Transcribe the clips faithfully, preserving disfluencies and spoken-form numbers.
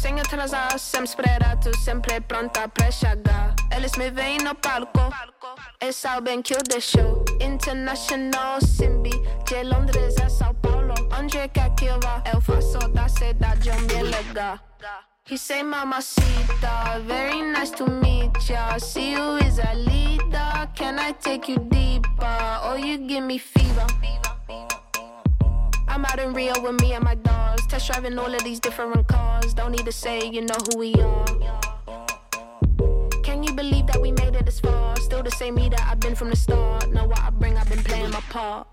sem atrasar, sempre esperado, sempre pronta pra chegar. Eles me veem no palco, eles sabem que eu deixo. International Simbi, de Londres a São Paulo. Onde quer que eu vá, eu faço da cidade um me legal. He say mamacita, very nice to meet ya. See you is a leader, can I take you deeper? Oh, you give me fever. I'm out in Rio with me and my dogs, test driving all of these different cars. Don't need to say, you know who we are. Can you believe that we made it this far? Still the same me that I've been from the start. Know what I bring, I've been playing my part.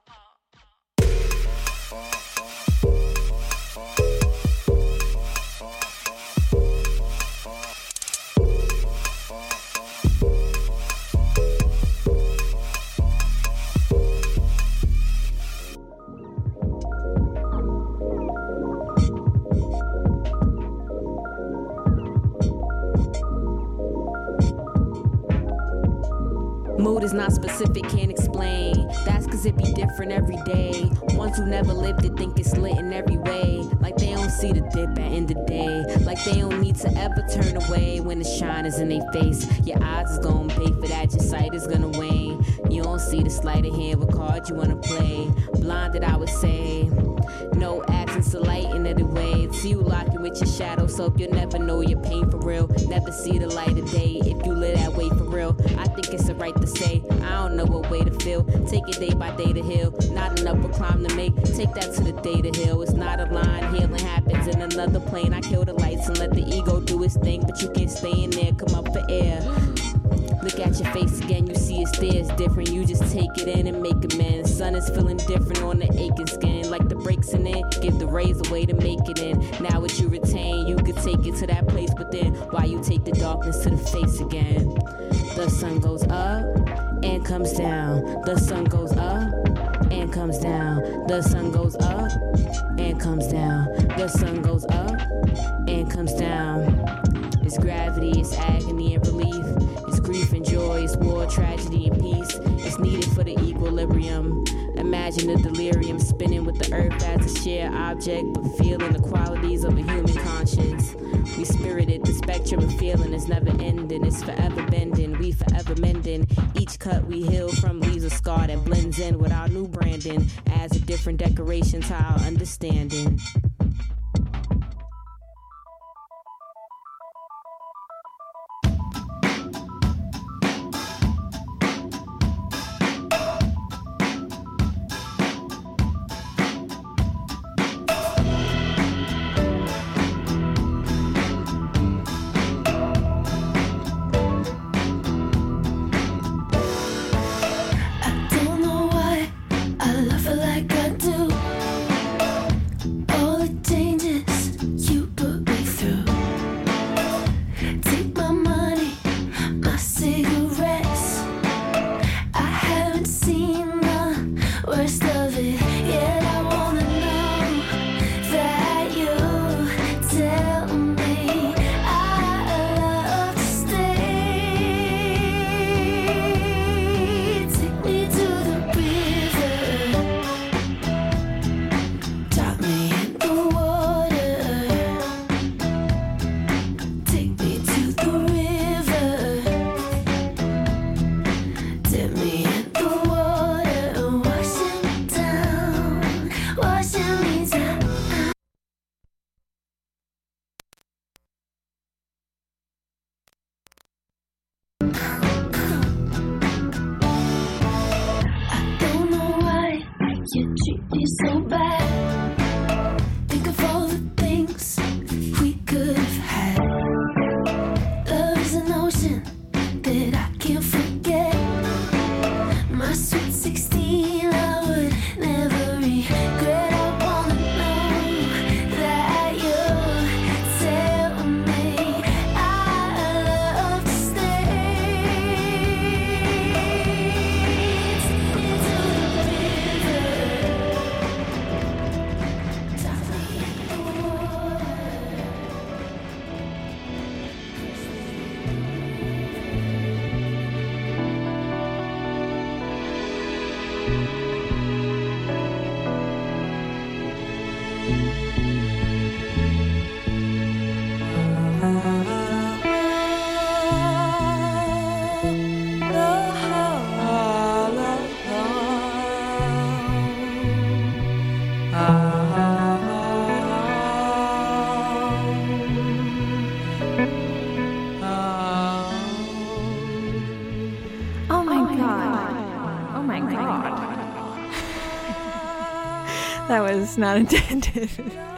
Mood is not specific, can't explain. That's cause it be different every day. Ones who never lived it think it's lit in every way. Like they don't see the dip at end of day. Like they don't need to ever turn away when the shine is in their face. Your eyes is gonna pay for that, your sight is gonna wane. You don't see the sleight of hand, what card you wanna play. Blinded, I would say. No accents to lighten it away. It's you locking with your shadow, so you'll never know your pain for real. Never see the light of day if you live that way for real. I think it's the right to say, I don't know what way to feel. Take it day by day to heal. Not an upper climb to make. Take that to the day to heal. It's not a line, healing happens in another plane. I kill the lights and let the ego do its thing, but you can't stay in there, come up for air. Look at your face again, you see it's there, it's different. You just take it in and make amends. Sun is feeling different on the aching skin. Like the breaks in it, give the rays away to make it in. Now what you retain, you could take it to that place within. While you take the darkness to the face again. The sun goes up and comes down. The sun goes up and comes down. The sun goes up and comes down. The sun goes up and comes down. It's gravity, it's agony and relief. It's grief and joy, it's war, tragedy and peace. It's needed for the equilibrium. Imagine the delirium spinning with the earth as a shared object, but feeling the qualities of a human conscience. We spirited, the spectrum of feeling is never ending. It's forever bending, we forever mending. Each cut we heal from leaves a scar that blends in with our new branding. Adds a different decoration to our understanding. All jokes not intended.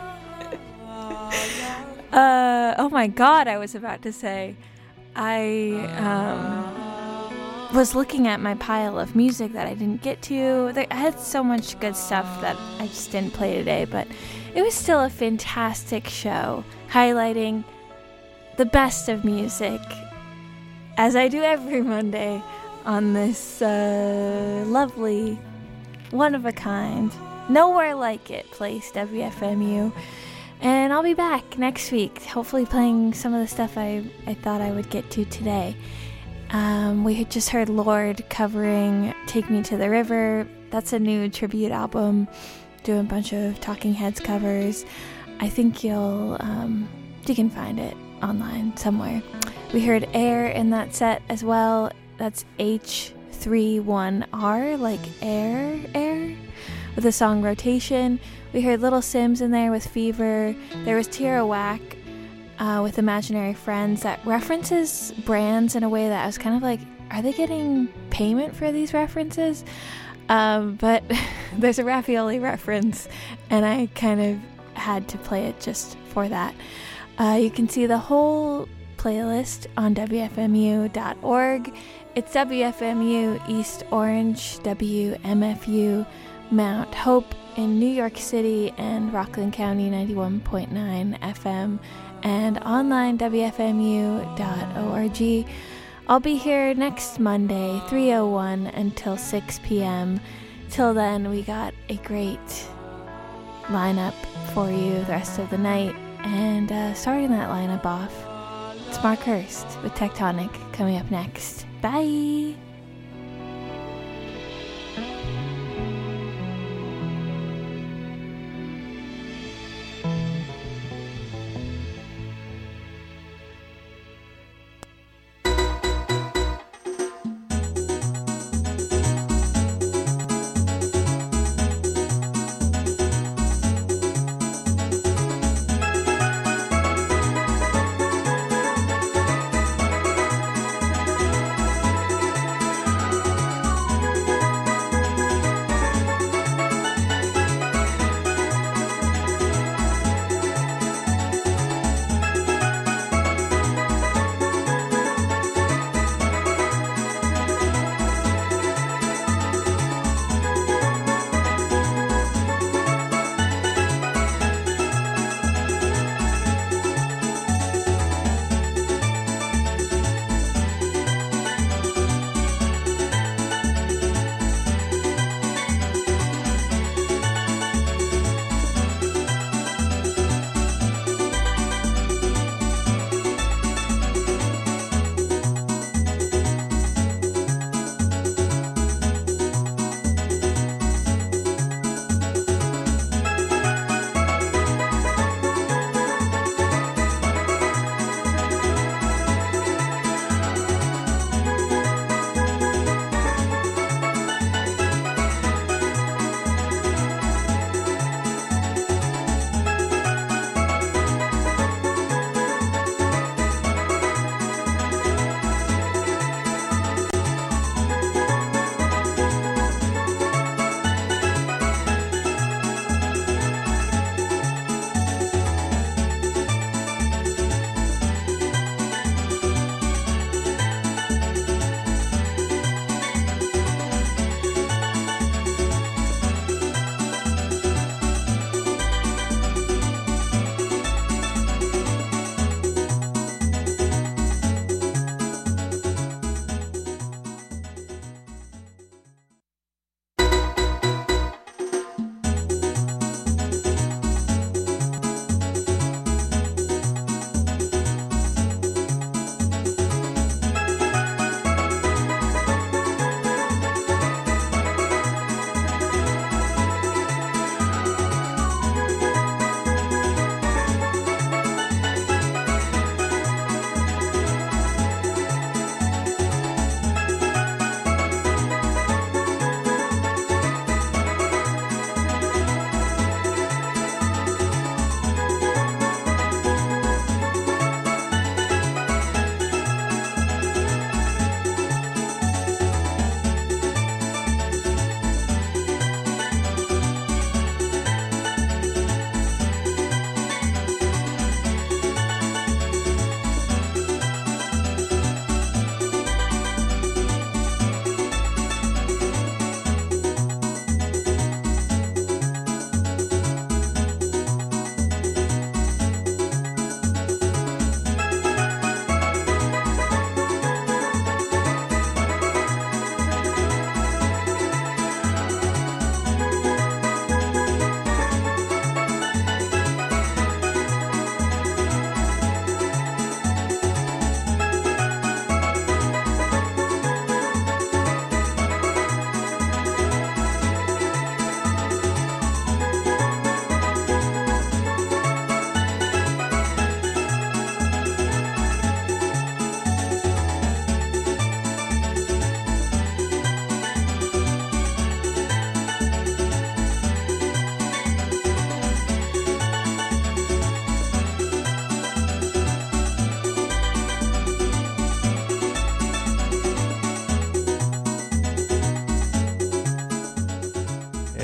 uh, oh my god, I was about to say, I um, was looking at my pile of music that I didn't get to. I had so much good stuff that I just didn't play today, but it was still a fantastic show, highlighting the best of music, as I do every Monday on this uh, lovely, one-of-a-kind, nowhere like it place, W F M U. And I'll be back next week, hopefully playing some of the stuff I, I thought I would get to today. Um, we had just heard Lorde covering Take Me to the River. That's a new tribute album, doing a bunch of Talking Heads covers. I think you'll, um, you can find it online somewhere. We heard Air in that set as well. That's H thirty-one R, like air, air, with the song Rotation. We heard Little Sims in there with Fever. There was Tierra Whack uh, with Imaginary Friends that references brands in a way that I was kind of like, are they getting payment for these references? Um, but there's a Raffaele reference, and I kind of had to play it just for that. Uh, you can see the whole playlist on W F M U dot org. It's W F M U East Orange, W M F U Mount Hope in New York City, and Rockland County ninety-one point nine F M, and online W F M U dot org. I'll be here next Monday, three oh one until six p.m. Till then, we got a great lineup for you the rest of the night. And uh, starting that lineup off, it's Mark Hurst with Tectonic coming up next. Bye!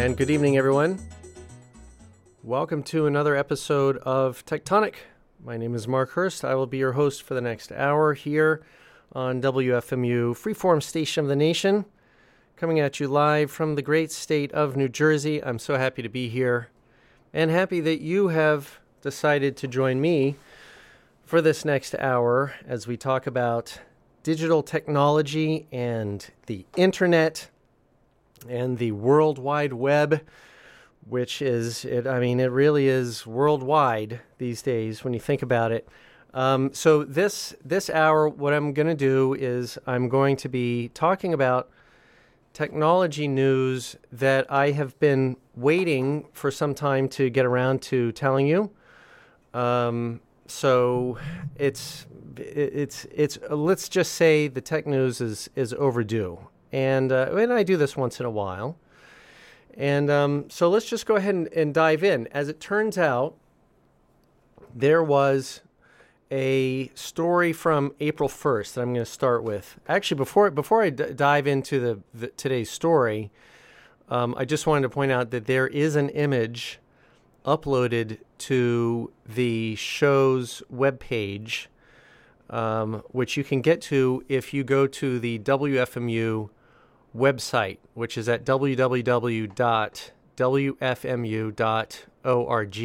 And good evening, everyone. Welcome to another episode of Tectonic. My name is Mark Hurst. I will be your host for the next hour here on W F M U, Freeform Station of the Nation, coming at you live from the great state of New Jersey. I'm so happy to be here and happy that you have decided to join me for this next hour as we talk about digital technology and the internet and the World Wide Web, which is, it, I mean, it really is worldwide these days when you think about it. Um, so this this hour, what I'm going to do is I'm going to be talking about technology news that I have been waiting for some time to get around to telling you. Um, so it's it's it's let's just say the tech news is is overdue, and uh, and I do this once in a while. And um, so let's just go ahead and, and dive in. As it turns out, there was a story from April first that I'm going to start with. Actually, before before I d- dive into the, the today's story, um, I just wanted to point out that there is an image uploaded to the show's webpage, um, which you can get to if you go to the W F M U website, which is at w w w dot w f m u dot org.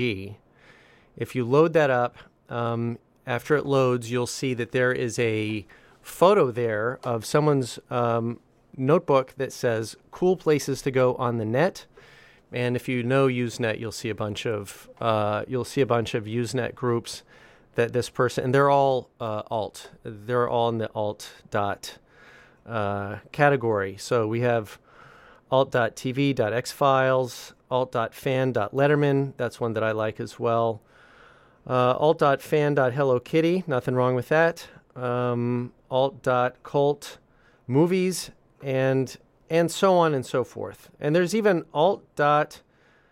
If you load that up, um, after it loads, you'll see that there is a photo there of someone's um, notebook that says "Cool Places to Go on the Net." And if you know Usenet, you'll see a bunch of uh, you'll see a bunch of Usenet groups that this person, and they're all uh, alt. They're all in the alt dot uh, category. So we have alt dot t v dot x files, alt dot fan dot letterman. That's one that I like as well. Uh, alt dot fan dot hello kitty. Nothing wrong with that. Um, alt dot cult movies and and so on and so forth. And there's even alt dot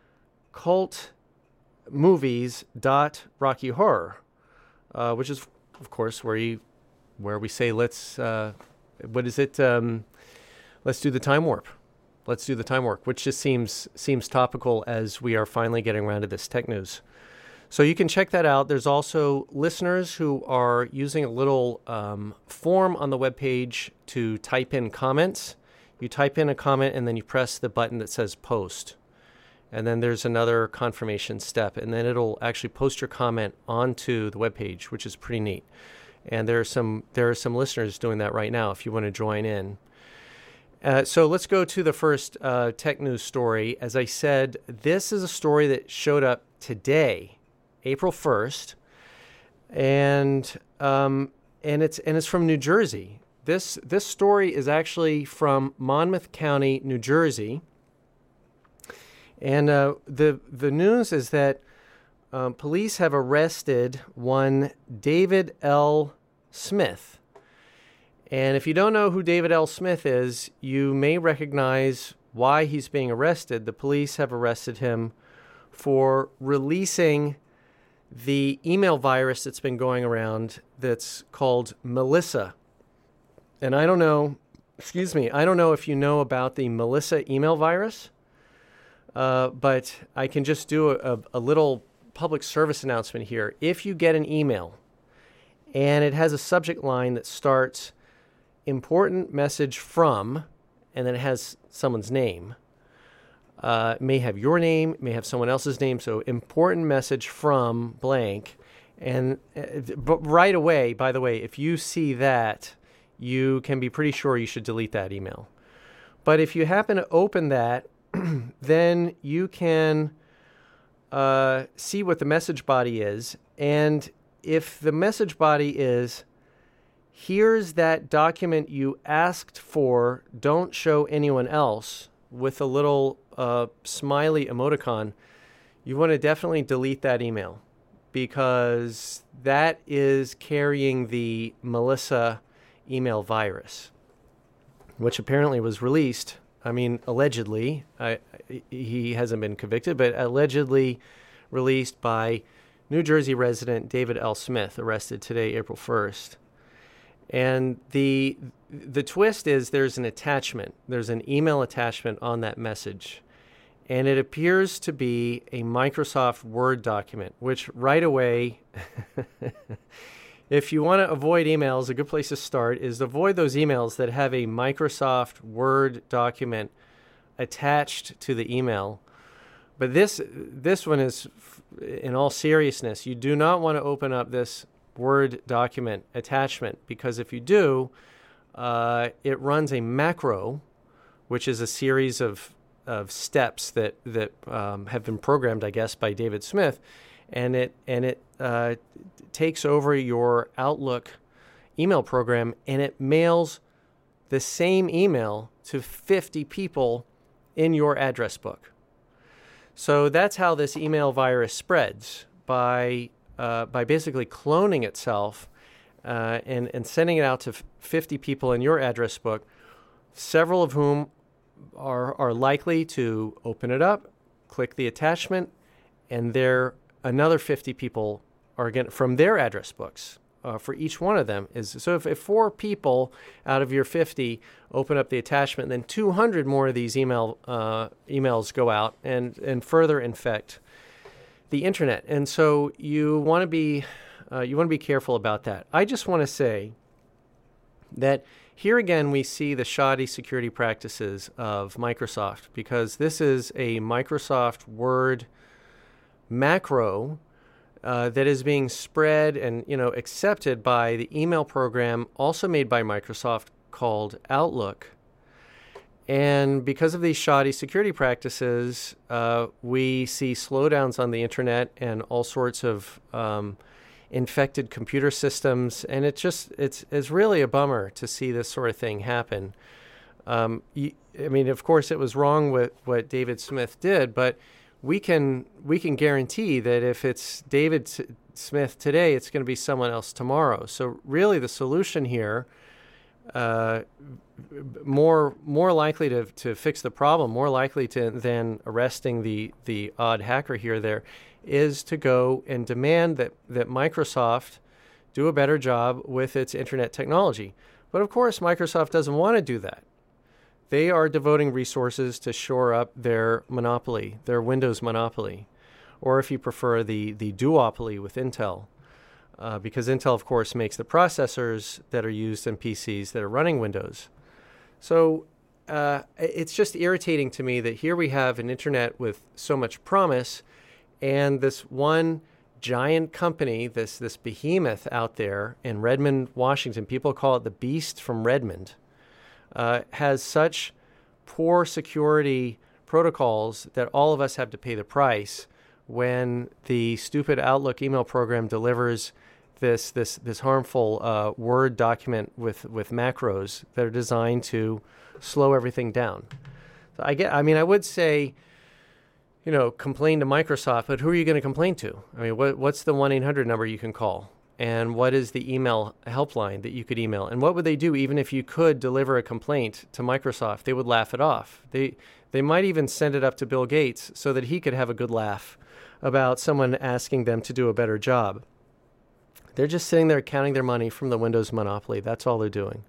cult movies dot rocky horror, uh, which is of course where you where we say let's uh, what is it? Um, let's do the time warp. Let's do the time warp, which just seems seems topical as we are finally getting around to this tech news. So you can check that out. There's also listeners who are using a little um, form on the webpage to type in comments. You type in a comment and then you press the button that says post. And then there's another confirmation step, and then it'll actually post your comment onto the webpage, which is pretty neat. And there are some there are some listeners doing that right now if you want to join in. Uh, so let's go to the first uh, tech news story. As I said, this is a story that showed up today, April first, and um, and it's and it's from New Jersey. This this story is actually from Monmouth County, New Jersey, and uh, the the news is that um, police have arrested one David L. Smith. And if you don't know who David L. Smith is, you may recognize why he's being arrested. The police have arrested him for releasing the email virus that's been going around that's called Melissa. And I don't know, excuse me, I don't know if you know about the Melissa email virus, uh, but I can just do a, a little public service announcement here. If you get an email and it has a subject line that starts important message from, and then it has someone's name, uh, it may have your name, it may have someone else's name, so important message from blank. And uh, but right away, by the way, if you see that, you can be pretty sure you should delete that email. But if you happen to open that, then you can uh, see what the message body is. And if the message body is, here's that document you asked for, don't show anyone else, with a little uh, smiley emoticon, you want to definitely delete that email, because that is carrying the Melissa email virus, which apparently was released. I mean, allegedly, I, he hasn't been convicted, but allegedly released by New Jersey resident David L. Smith, arrested today, April first. And the the twist is there's an attachment. There's an email attachment on that message. and it appears to be a Microsoft Word document, which right away, if you want to avoid emails, a good place to start is to avoid those emails that have a Microsoft Word document attached to the email. But this this one is, in all seriousness, you do not want to open up this Word document attachment, because if you do, uh, it runs a macro, which is a series of of steps that that um, have been programmed, I guess, by David Smith, and it and it uh, takes over your Outlook email program, and it mails the same email to fifty people in your address book. So that's how this email virus spreads, by uh, by basically cloning itself uh, and and sending it out to fifty people in your address book, several of whom are are likely to open it up, click the attachment, and there another fifty people are going from their address books uh, for each one of them is so if, if four people out of your fifty open up the attachment, then two hundred more of these email uh, emails go out and and further infect the internet. And so you want to be uh, you want to be careful about that. I just want to say that here again, we see the shoddy security practices of Microsoft, because this is a Microsoft Word macro uh, that is being spread and, you know, accepted by the email program also made by Microsoft called Outlook. And because of these shoddy security practices, uh, we see slowdowns on the internet and all sorts of um, infected computer systems, and it just it's it's really a bummer to see this sort of thing happen. Um, you, I mean, of course, it was wrong with what David Smith did, but we can we can guarantee that if it's David S- Smith today, it's going to be someone else tomorrow. So really, the solution here, uh, more more likely to to fix the problem, more likely to than arresting the the odd hacker here or there, is to go and demand that, that Microsoft do a better job with its internet technology. But of course, Microsoft doesn't want to do that. They are devoting resources to shore up their monopoly, their Windows monopoly, or if you prefer, the, the duopoly with Intel, uh, because Intel, of course, makes the processors that are used in P Cs that are running Windows. So uh, it's just irritating to me that here we have an internet with so much promise, and this one giant company, this this behemoth out there in Redmond, Washington, people call it the Beast from Redmond, uh, has such poor security protocols that all of us have to pay the price when the stupid Outlook email program delivers this this this harmful uh, Word document with, with macros that are designed to slow everything down. So I get. I mean, I would say, you know, complain to Microsoft, but who are you going to complain to? I mean, what, what's the one eight hundred number you can call? And what is the email helpline that you could email? And what would they do even if you could deliver a complaint to Microsoft? They would laugh it off. They they might even send it up to Bill Gates so that he could have a good laugh about someone asking them to do a better job. They're just sitting there counting their money from the Windows monopoly. That's all they're doing.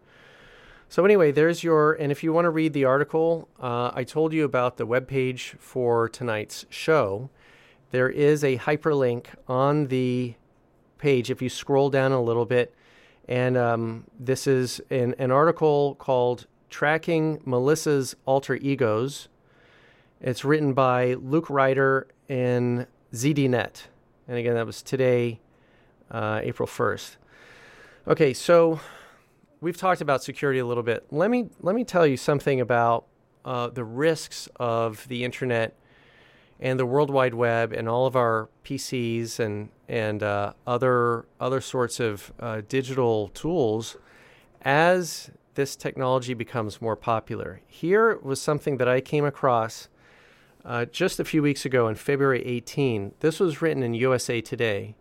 So anyway, there's your, and if you want to read the article, uh, I told you about the webpage for tonight's show. There is a hyperlink on the page if you scroll down a little bit, and um, this is an, an article called Tracking Melissa's Alter Egos. It's written by Luke Ryder in Z D Net. And again, that was today, uh, April first. Okay, so we've talked about security a little bit. Let me let me tell you something about uh, the risks of the internet and the World Wide Web and all of our P Cs and and uh, other other sorts of uh, digital tools as this technology becomes more popular. Here was something that I came across uh, just a few weeks ago on February eighteenth. This was written in U S A Today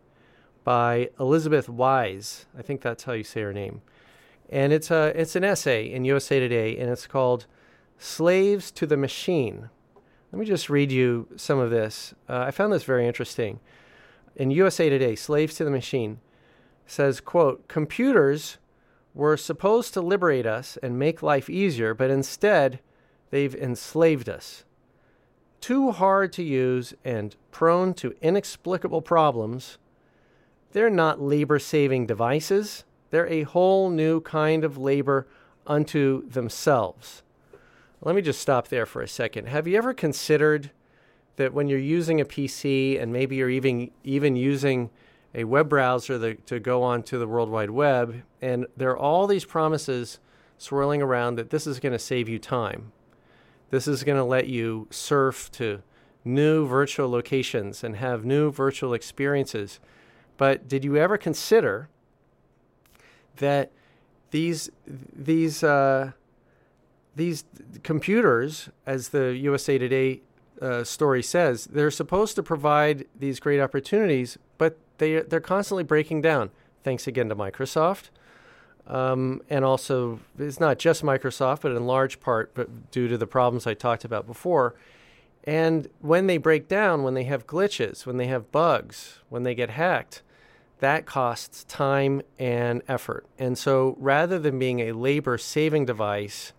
by Elizabeth Wise. I think that's how you say her name. And it's a it's an essay in U S A Today, and it's called Slaves to the Machine. Let me just read you some of this. Uh, I found this very interesting. In U S A Today, Slaves to the Machine says, quote, computers were supposed to liberate us and make life easier, but instead they've enslaved us. too hard to use and prone to inexplicable problems, they're not labor-saving devices. They're a whole new kind of labor unto themselves. Let me just stop there for a second. Have you ever considered that when you're using a P C and maybe you're even even using a web browser that, to go onto the World Wide Web, and there are all these promises swirling around that this is going to save you time. This is going to let you surf to new virtual locations and have new virtual experiences. But did you ever consider that these these uh, these computers, as the U S A Today uh, story says, they're supposed to provide these great opportunities, but they they're constantly breaking down. Thanks again to Microsoft, um, and also it's not just Microsoft, but in large part, but due to the problems I talked about before. And when they break down, when they have glitches, when they have bugs, when they get hacked, that costs time and effort. And so rather than being a labor-saving device,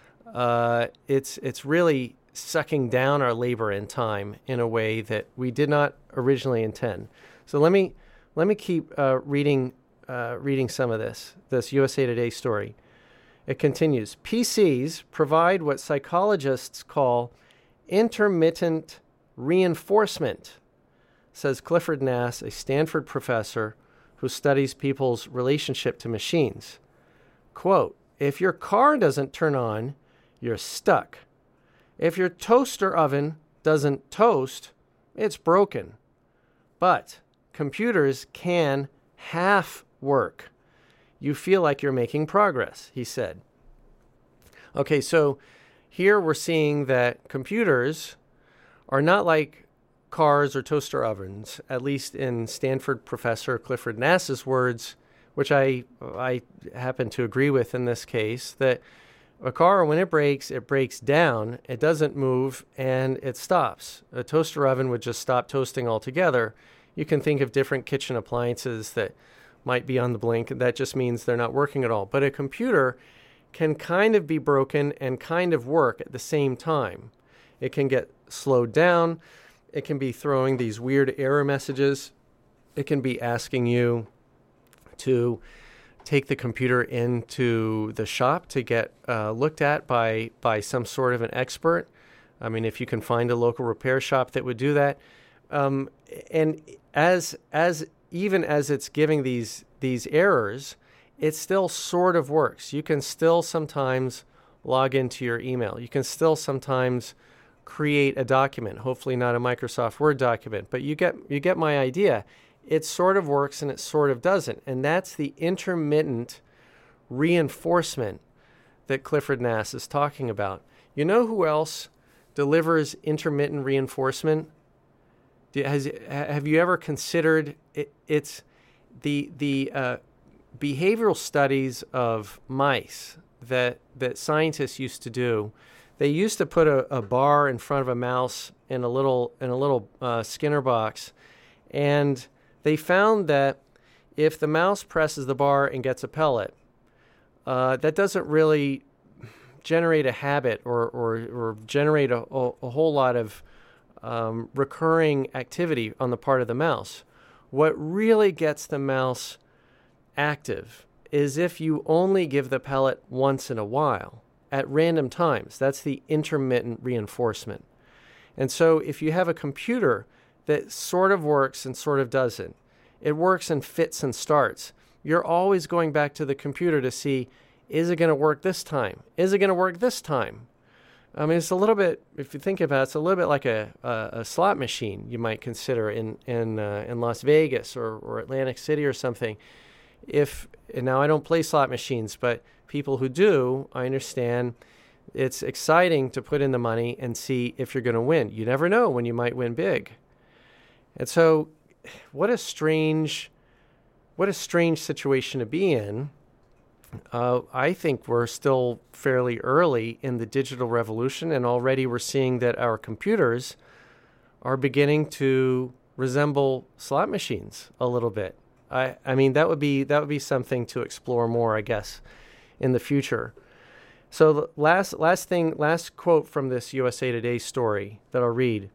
uh, it's it's really sucking down our labor and time in a way that we did not originally intend. So let me let me keep uh, reading uh, reading some of this, this U S A Today story. It continues. P Cs provide what psychologists call intermittent reinforcement, says Clifford Nass, a Stanford professor who studies people's relationship to machines. Quote, if your car doesn't turn on, you're stuck. If your toaster oven doesn't toast, it's broken. But computers can half work. You feel like you're making progress, he said. Okay, so here we're seeing that computers are not like cars or toaster ovens, at least in Stanford professor Clifford Nass's words, which I I happen to agree with in this case, that a car, when it breaks, it breaks down, it doesn't move, and it stops. A toaster oven would just stop toasting altogether. You can think of different kitchen appliances that might be on the blink. That just means they're not working at all. But a computer can kind of be broken and kind of work at the same time. It can get slowed down. It can be throwing these weird error messages. It can be asking you to take the computer into the shop to get uh, looked at by by some sort of an expert. I mean, if you can find a local repair shop that would do that. Um, and as as even as it's giving these these errors, it still sort of works. You can still sometimes log into your email. You can still sometimes create a document, hopefully not a Microsoft Word document, but you get you get my idea. It sort of works and it sort of doesn't. And that's the intermittent reinforcement that Clifford Nass is talking about. You know who else delivers intermittent reinforcement? Has, have you ever considered it, it's the the uh, behavioral studies of mice that that scientists used to do? They used to put a, a bar in front of a mouse in a little in a little uh, Skinner box, and they found that if the mouse presses the bar and gets a pellet, uh, that doesn't really generate a habit or or, or generate a, a, a whole lot of um, recurring activity on the part of the mouse. What really gets the mouse active is if you only give the pellet once in a while, at random times. That's the intermittent reinforcement. And so if you have a computer that sort of works and sort of doesn't, it works and fits and starts, you're always going back to the computer to see, is it going to work this time? Is it going to work this time? I mean, it's a little bit, if you think about it, it's a little bit like a, a, a slot machine you might consider in in uh, in Las Vegas or, or Atlantic City or something. If and now I don't play slot machines, but people who do, I understand it's exciting to put in the money and see if you're going to win. You never know when you might win big. And so what a strange, what a strange situation to be in. Uh, I think we're still fairly early in the digital revolution, and already we're seeing that our computers are beginning to resemble slot machines a little bit. I, I mean, that would be that would be something to explore more, I guess, in the future. So the last last thing, last quote from this U S A Today story that I'll read.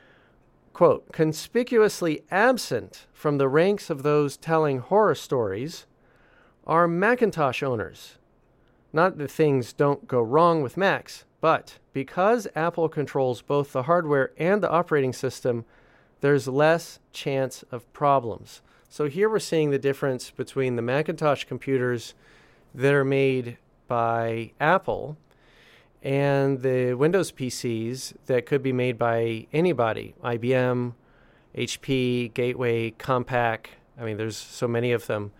Quote, conspicuously absent from the ranks of those telling horror stories are Macintosh owners. Not that things don't go wrong with Macs, but because Apple controls both the hardware and the operating system, there's less chance of problems. So here we're seeing the difference between the Macintosh computers that are made by Apple and the Windows P Cs that could be made by anybody, I B M, H P, Gateway, Compaq. I mean, there's so many of them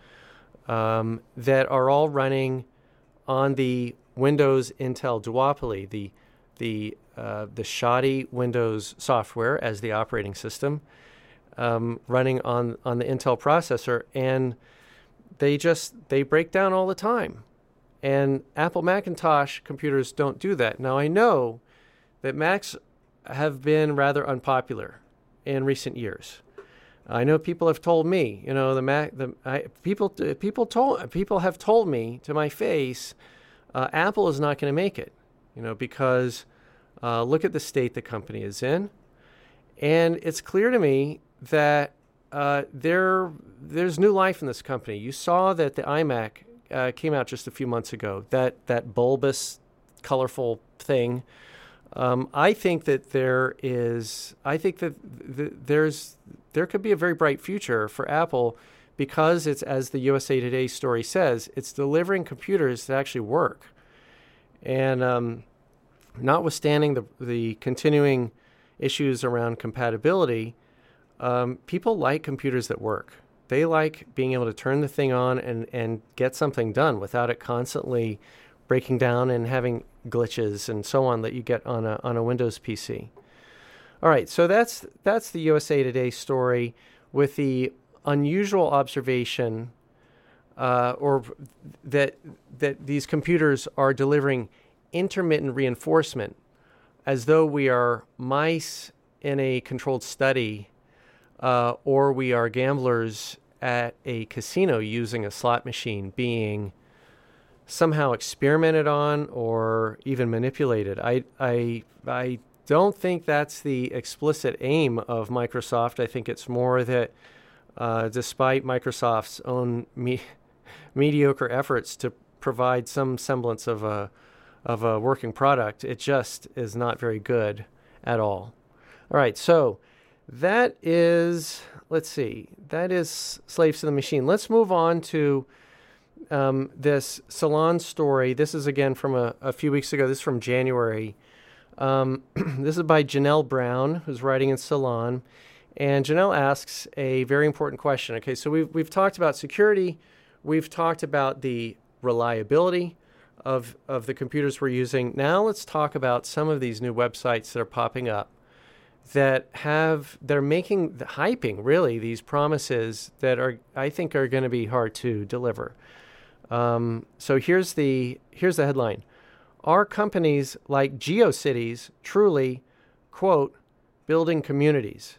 um, that are all running on the Windows Intel duopoly, the the uh, the shoddy Windows software as the operating system, um, running on on the Intel processor, and they just they break down all the time. And Apple Macintosh computers don't do that. Now, I know that Macs have been rather unpopular in recent years. I know people have told me, you know, the Mac, the I, people, people told, people have told me to my face, uh, Apple is not going to make it, you know, because uh, look at the state the company is in, and it's clear to me that uh, there, there's new life in this company. You saw that the iMac Uh, came out just a few months ago, that that bulbous, colorful thing. Um, I think that there is, I think that th- there's, there could be a very bright future for Apple because it's, as the U S A Today story says, it's delivering computers that actually work. And um, notwithstanding the, the continuing issues around compatibility, um, people like computers that work. They like being able to turn the thing on and, and get something done without it constantly breaking down and having glitches and so on that you get on a on a Windows P C. All right, so that's that's the U S A Today story with the unusual observation uh, or that that these computers are delivering intermittent reinforcement as though we are mice in a controlled study uh, or we are gamblers at a casino using a slot machine being somehow experimented on or even manipulated. I I I don't think that's the explicit aim of Microsoft. I think it's more that uh, despite Microsoft's own me- mediocre efforts to provide some semblance of a of a working product, it just is not very good at all. All right, so that is, let's see, that is Slaves to the Machine. Let's move on to um, this Salon story. This is, again, from a, a few weeks ago. This is from January. Um, this is by Janelle Brown, who's writing in Salon. And Janelle asks a very important question. Okay, so we've, we've talked about security. We've talked about the reliability of, of the computers we're using. Now let's talk about some of these new websites that are popping up that have, they're making, hyping really these promises that are, I think, are going to be hard to deliver. Um, so here's the, here's the headline. Are companies like GeoCities truly, quote, building communities?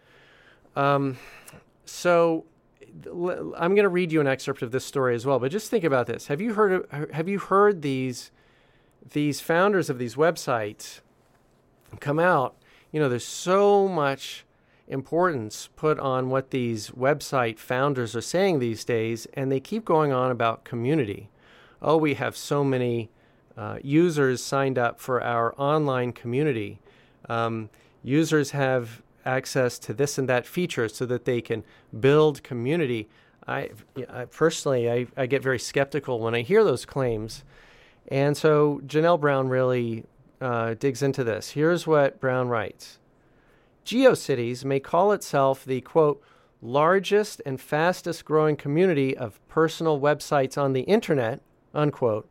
Um, so I'm going to read you an excerpt of this story as well, but just think about this. Have you heard of, have you heard these, these founders of these websites come out? You know, there's so much importance put on what these website founders are saying these days, and they keep going on about community. Oh, we have so many uh, users signed up for our online community. Um, users have access to this and that feature so that they can build community. I, I personally, I, I get very skeptical when I hear those claims. And so Janelle Brown really Uh, digs into this. Here's what Brown writes. GeoCities may call itself the, quote, largest and fastest growing community of personal websites on the internet, unquote,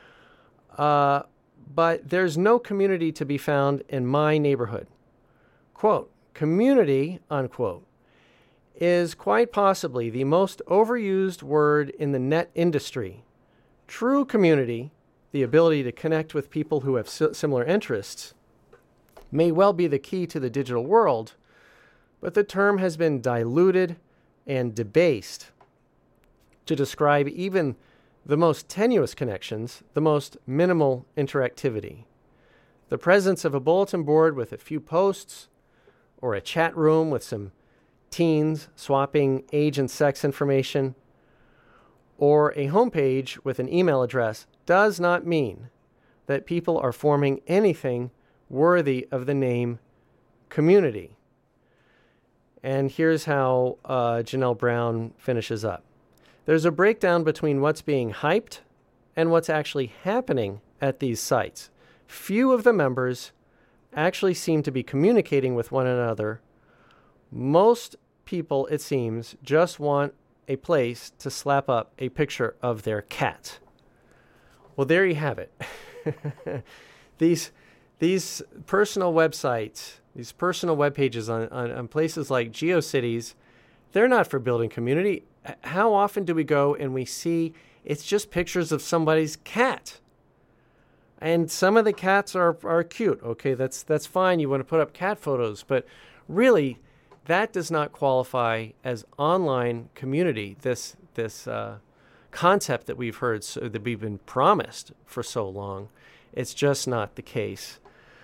uh, but there's no community to be found in my neighborhood. Quote, community, unquote, is quite possibly the most overused word in the net industry. True community, the ability to connect with people who have si- similar interests, may well be the key to the digital world, but the term has been diluted and debased to describe even the most tenuous connections, the most minimal interactivity. The presence of a bulletin board with a few posts, or a chat room with some teens swapping age and sex information, or a homepage with an email address does not mean that people are forming anything worthy of the name community. And here's how uh, Janelle Brown finishes up. There's a breakdown between what's being hyped and what's actually happening at these sites. Few of the members actually seem to be communicating with one another. Most people, it seems, just want a place to slap up a picture of their cat. Well, there you have it. these these personal websites, these personal web pages on, on, on places like GeoCities, they're not for building community. How often do we go and we see it's just pictures of somebody's cat? And some of the cats are, are cute. Okay, that's that's fine. You want to put up cat photos. But really, that does not qualify as online community, this this uh, concept that we've heard, so, that we've been promised for so long. It's just not the case.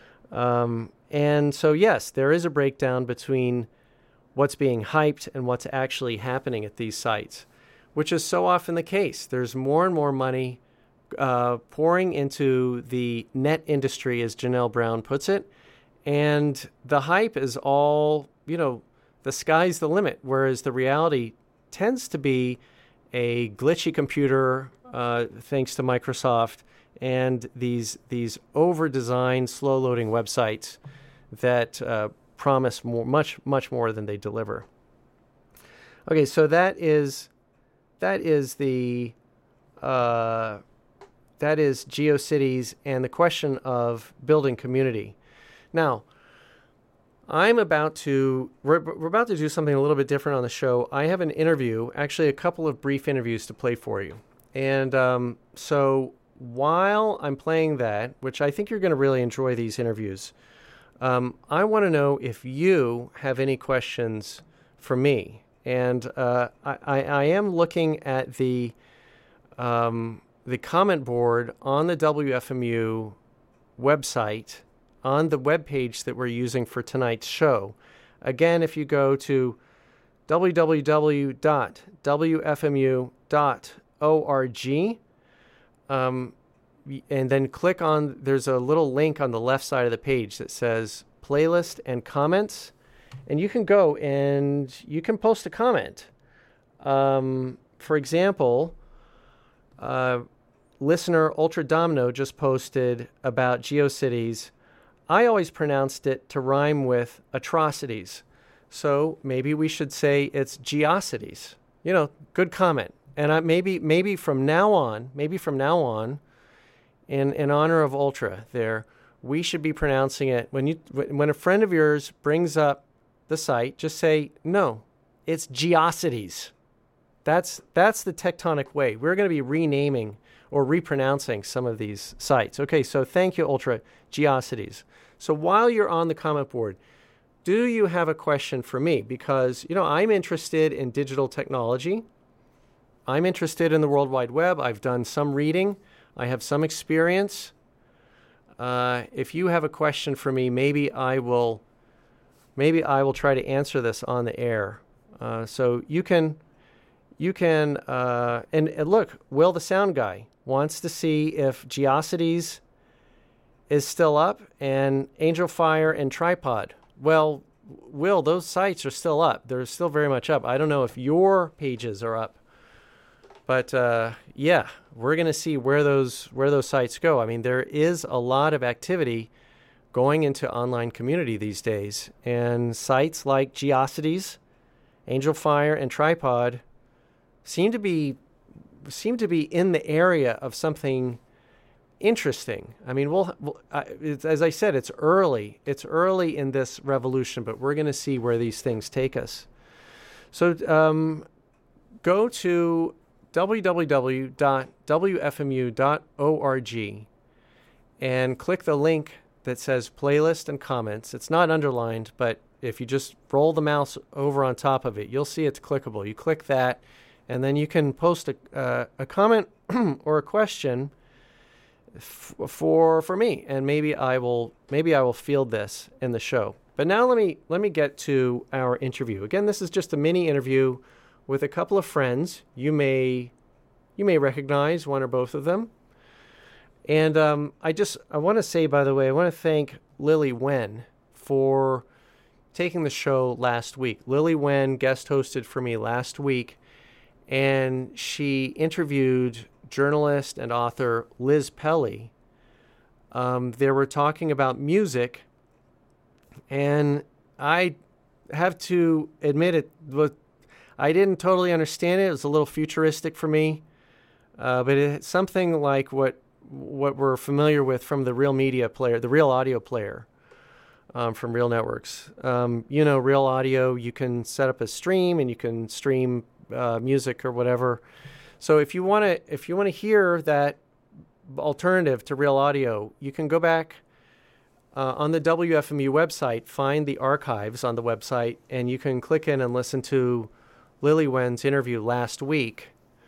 Um, and so, yes, there is a breakdown between what's being hyped and what's actually happening at these sites, which is so often the case. There's more and more money uh, pouring into the net industry, as Janelle Brown puts it, and the hype is all, you know, the sky's the limit, whereas the reality tends to be a glitchy computer, uh, thanks to Microsoft, and these these over-designed, slow-loading websites that uh, promise more, much, much more than they deliver. Okay, so that is that is the uh, that is GeoCities and the question of building community. Now, I'm about to we're, we're about to do something a little bit different on the show. I have an interview, actually a couple of brief interviews to play for you, and um, so while I'm playing that, which I think you're going to really enjoy these interviews. Um, I want to know if you have any questions for me. And uh, I, I, I am looking at the um, the comment board on the W F M U website, on the webpage that we're using for tonight's show. Again, if you go to w w w dot w f m u dot org, um, and then click on, there's a little link on the left side of the page that says playlist and comments, and you can go and you can post a comment. Um, for example, uh, listener Ultra Domino just posted about GeoCities. I always pronounced it to rhyme with atrocities, so maybe we should say it's Geocities. You know, good comment. And I, maybe maybe from now on, maybe from now on, in in honor of Ultra, there, we should be pronouncing it, when you when a friend of yours brings up the site, just say, no, it's Geocities. That's that's the tectonic way. We're going to be renaming or repronouncing some of these sites. Okay, so thank you, Ultra, Geocities. So while you're on the comment board, do you have a question for me? Because, you know, I'm interested in digital technology. I'm interested in the World Wide Web. I've done some reading. I have some experience. Uh, if you have a question for me, maybe I will, maybe I will try to answer this on the air. Uh, so you can, you can, uh, and, and look, Will the Sound Guy wants to see if Geocities is still up and Angel Fire and Tripod. Well, Will, those sites are still up. They're still very much up. I don't know if your pages are up. But uh, yeah, we're going to see where those where those sites go. I mean, there is a lot of activity going into online community these days, and sites like Geocities, Angel Fire, and Tripod seem to be seem to be in the area of something interesting. I mean, we'll, we'll uh, it's, as I said, it's early. It's early in this revolution, but we're going to see where these things take us. So um, go to w w w dot w f m u dot org and click the link that says playlist and comments. It's not underlined, but if you just roll the mouse over on top of it, you'll see it's clickable. You click that, and then you can post a, uh, a comment or a question f- for for me, and maybe I will maybe I will field this in the show. But now let me let me get to our interview. Again, this is just a mini interview with a couple of friends. You may you may recognize one or both of them. And um, I just I want to say, by the way, I want to thank Lily Wen for taking the show last week. Lily Wen guest hosted for me last week, and she interviewed journalist and author Liz Pelly. Um, they were talking about music, and I have to admit it, I didn't totally understand it. It was a little futuristic for me, uh, but it's something like what what we're familiar with from the Real Media player, the Real Audio player. Um, from Real Networks. Um, you know, Real Audio, you can set up a stream and you can stream uh, music or whatever. So if you want to if you want to hear that alternative to Real Audio, you can go back uh, on the W F M U website, find the archives on the website, and you can click in and listen to Lily Wen's interview last week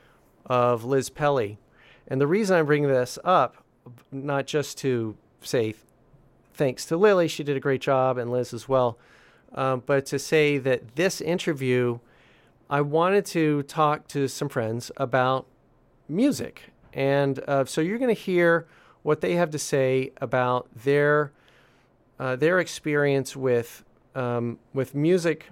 of Liz Pelly. And the reason I'm bringing this up, not just to say thanks to Lily, she did a great job, and Liz as well. Um, but to say that this interview, I wanted to talk to some friends about music. And uh, so you're going to hear what they have to say about their uh, their experience with um, with music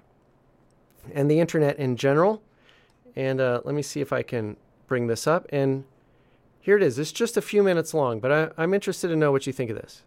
and the internet in general. And uh, let me see if I can bring this up. And here it is. It's just a few minutes long, but I, I'm interested to know what you think of this.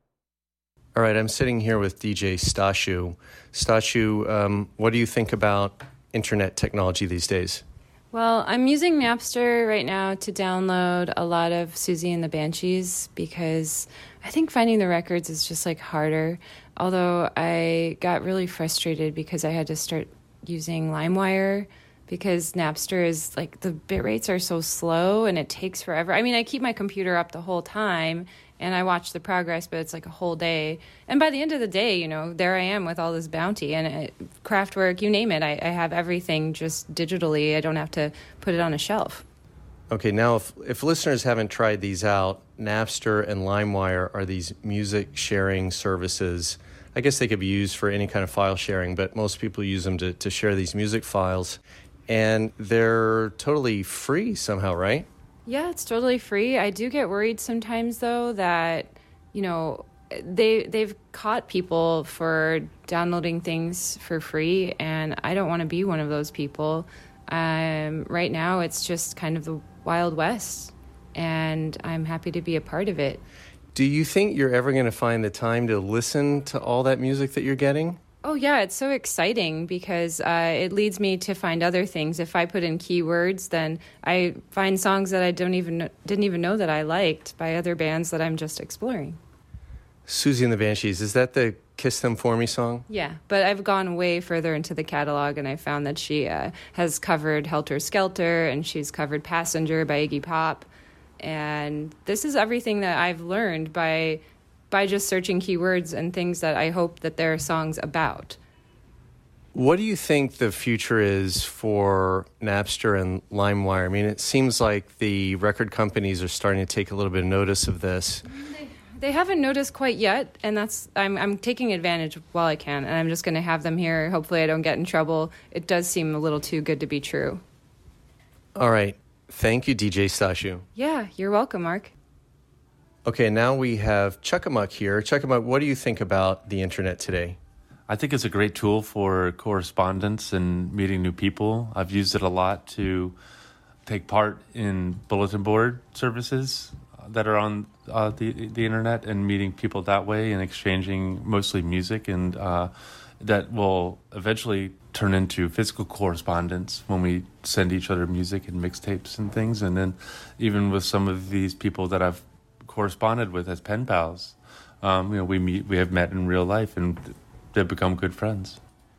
All right, I'm sitting here with D J Stashu. Stashu, um, what do you think about internet technology these days? Well, I'm using Napster right now to download a lot of Susie and the Banshees because I think finding the records is just like harder. Although I got really frustrated because I had to start using LimeWire because Napster is like the bit rates are so slow and it takes forever. I mean, I keep my computer up the whole time and I watch the progress, but it's like a whole day. And by the end of the day, you know, there I am with all this bounty and it, Kraftwerk, you name it. I, I have everything just digitally. I don't have to put it on a shelf. Okay, now if, if listeners haven't tried these out, Napster and LimeWire are these music sharing services. I guess they could be used for any kind of file sharing, but most people use them to, to share these music files. And they're totally free somehow, right? Yeah, it's totally free. I do get worried sometimes, though, that, you know, they, they've caught people for downloading things for free, and I don't want to be one of those people. Um, right now, it's just kind of the Wild West, and I'm happy to be a part of it. Do you think you're ever going to find the time to listen to all that music that you're getting? Oh, yeah, it's so exciting because uh, it leads me to find other things. If I put in keywords, then I find songs that I don't even know, didn't even know that I liked by other bands that I'm just exploring. Susie and the Banshees, is that the Kiss Them For Me song? Yeah, but I've gone way further into the catalog, and I found that she uh, has covered Helter Skelter, and she's covered Passenger by Iggy Pop. And this is everything that I've learned by... by just searching keywords and things that I hope that there are songs about. What do you think the future is for Napster and LimeWire? I mean, it seems like the record companies are starting to take a little bit of notice of this. They, they haven't noticed quite yet, and that's I'm I'm taking advantage while I can, and I'm just going to have them here. Hopefully I don't get in trouble. It does seem a little too good to be true. All right. Thank you, D J Stashu. Yeah, you're welcome, Mark. Okay, now we have Chuckamuck here. Chuckamuck, what do you think about the internet today? I think it's a great tool for correspondence and meeting new people. I've used it a lot to take part in bulletin board services that are on uh, the the internet and meeting people that way and exchanging mostly music, and uh, that will eventually turn into physical correspondence when we send each other music and mixtapes and things. And then even with some of these people that I've corresponded with as pen pals, um, you know, we meet, we have met in real life, and they've become good friends.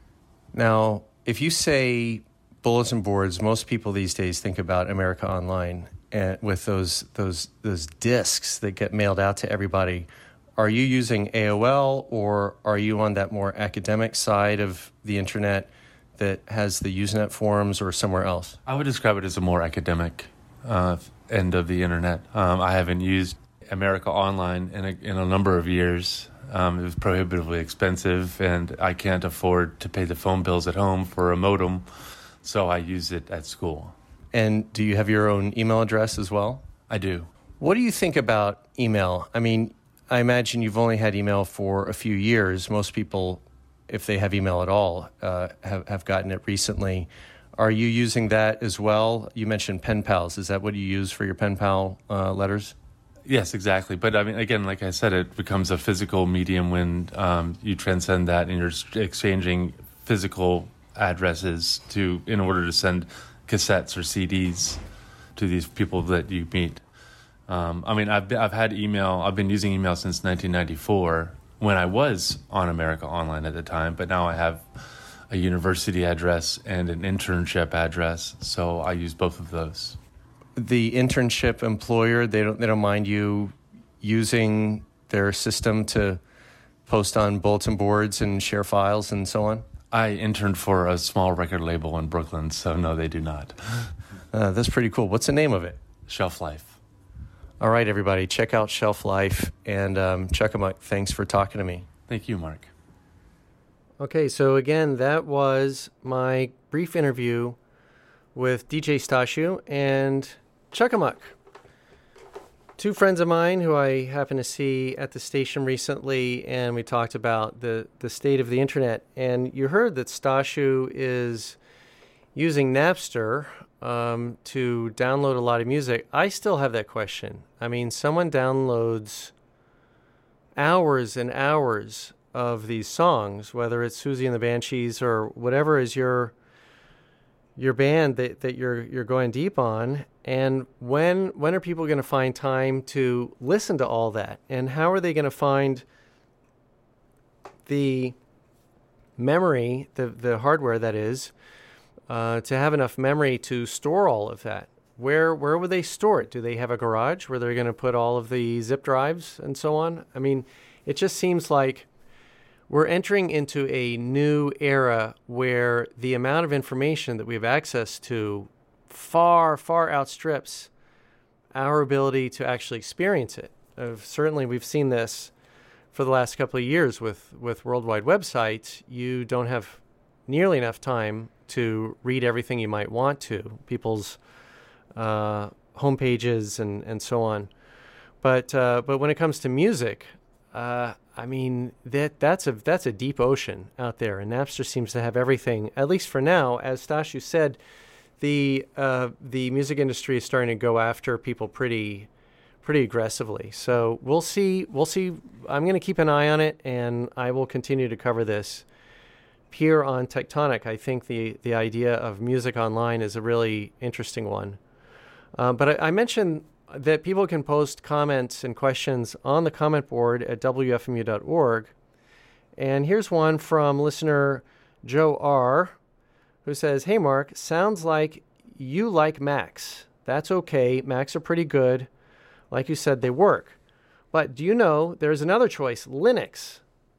Now, if you say bulletin boards, most people these days think about America Online, and with those those those discs that get mailed out to everybody. Are you using A O L, or are you on that more academic side of the internet that has the Usenet forums, or somewhere else? I would describe it as a more academic uh, end of the internet. Um, I haven't used America Online in a, in a number of years. Um, it was prohibitively expensive, and I can't afford to pay the phone bills at home for a modem, so I use it at school. And do you have your own email address as well? I do. What do you think about email? I mean, I imagine you've only had email for a few years. Most people, if they have email at all, uh, have, have gotten it recently. Are you using that as well? You mentioned pen pals. Is that what you use for your pen pal uh, letters? Yes, exactly. But I mean, again, like I said, it becomes a physical medium when um, you transcend that and you're exchanging physical addresses to in order to send cassettes or C Ds to these people that you meet. Um, I mean, I've been, I've had email. I've been using email since nineteen ninety-four when I was on America Online at the time. But now I have a university address and an internship address, so I use both of those. The internship employer, they don't they don't mind you using their system to post on bulletin boards and share files and so on? I interned for a small record label in Brooklyn, so no, they do not. Uh, that's pretty cool. What's the name of it? Shelf Life. All right, everybody, check out Shelf Life, and um, check them out. Thanks for talking to me. Thank you, Mark. Okay, so again, that was my brief interview with D J Stashu and Chuckamuck, two friends of mine who I happened to see at the station recently, and we talked about the, the state of the internet. And you heard that Stashu is using Napster um, to download a lot of music. I still have that question. I mean, someone downloads hours and hours of these songs, whether it's Susie and the Banshees or whatever is your your band that, that you're you're going deep on. And when when are people going to find time to listen to all that? And how are they going to find the memory, the the hardware that is, uh, to have enough memory to store all of that? Where where would they store it? Do they have a garage where they're going to put all of the zip drives and so on? I mean, it just seems like we're entering into a new era where the amount of information that we have access to far, far outstrips our ability to actually experience it. Uh, certainly, we've seen this for the last couple of years with, with World Wide Websites. You don't have nearly enough time to read everything you might want to, people's uh, homepages and, and so on. But uh, but when it comes to music, uh, I mean, that that's a that's a deep ocean out there, and Napster seems to have everything, at least for now. As Stashu said, the uh, the music industry is starting to go after people pretty pretty aggressively. So we'll see. We'll see. I'm going to keep an eye on it, and I will continue to cover this here on Tectonic. I think the the idea of music online is a really interesting one. Uh, but I, I mentioned that people can post comments and questions on the comment board at W F M U dot org. And here's one from listener Joe R., who says, "Hey, Mark, sounds like you like Macs. That's okay. Macs are pretty good. Like you said, they work. But do you know there's another choice, Linux?"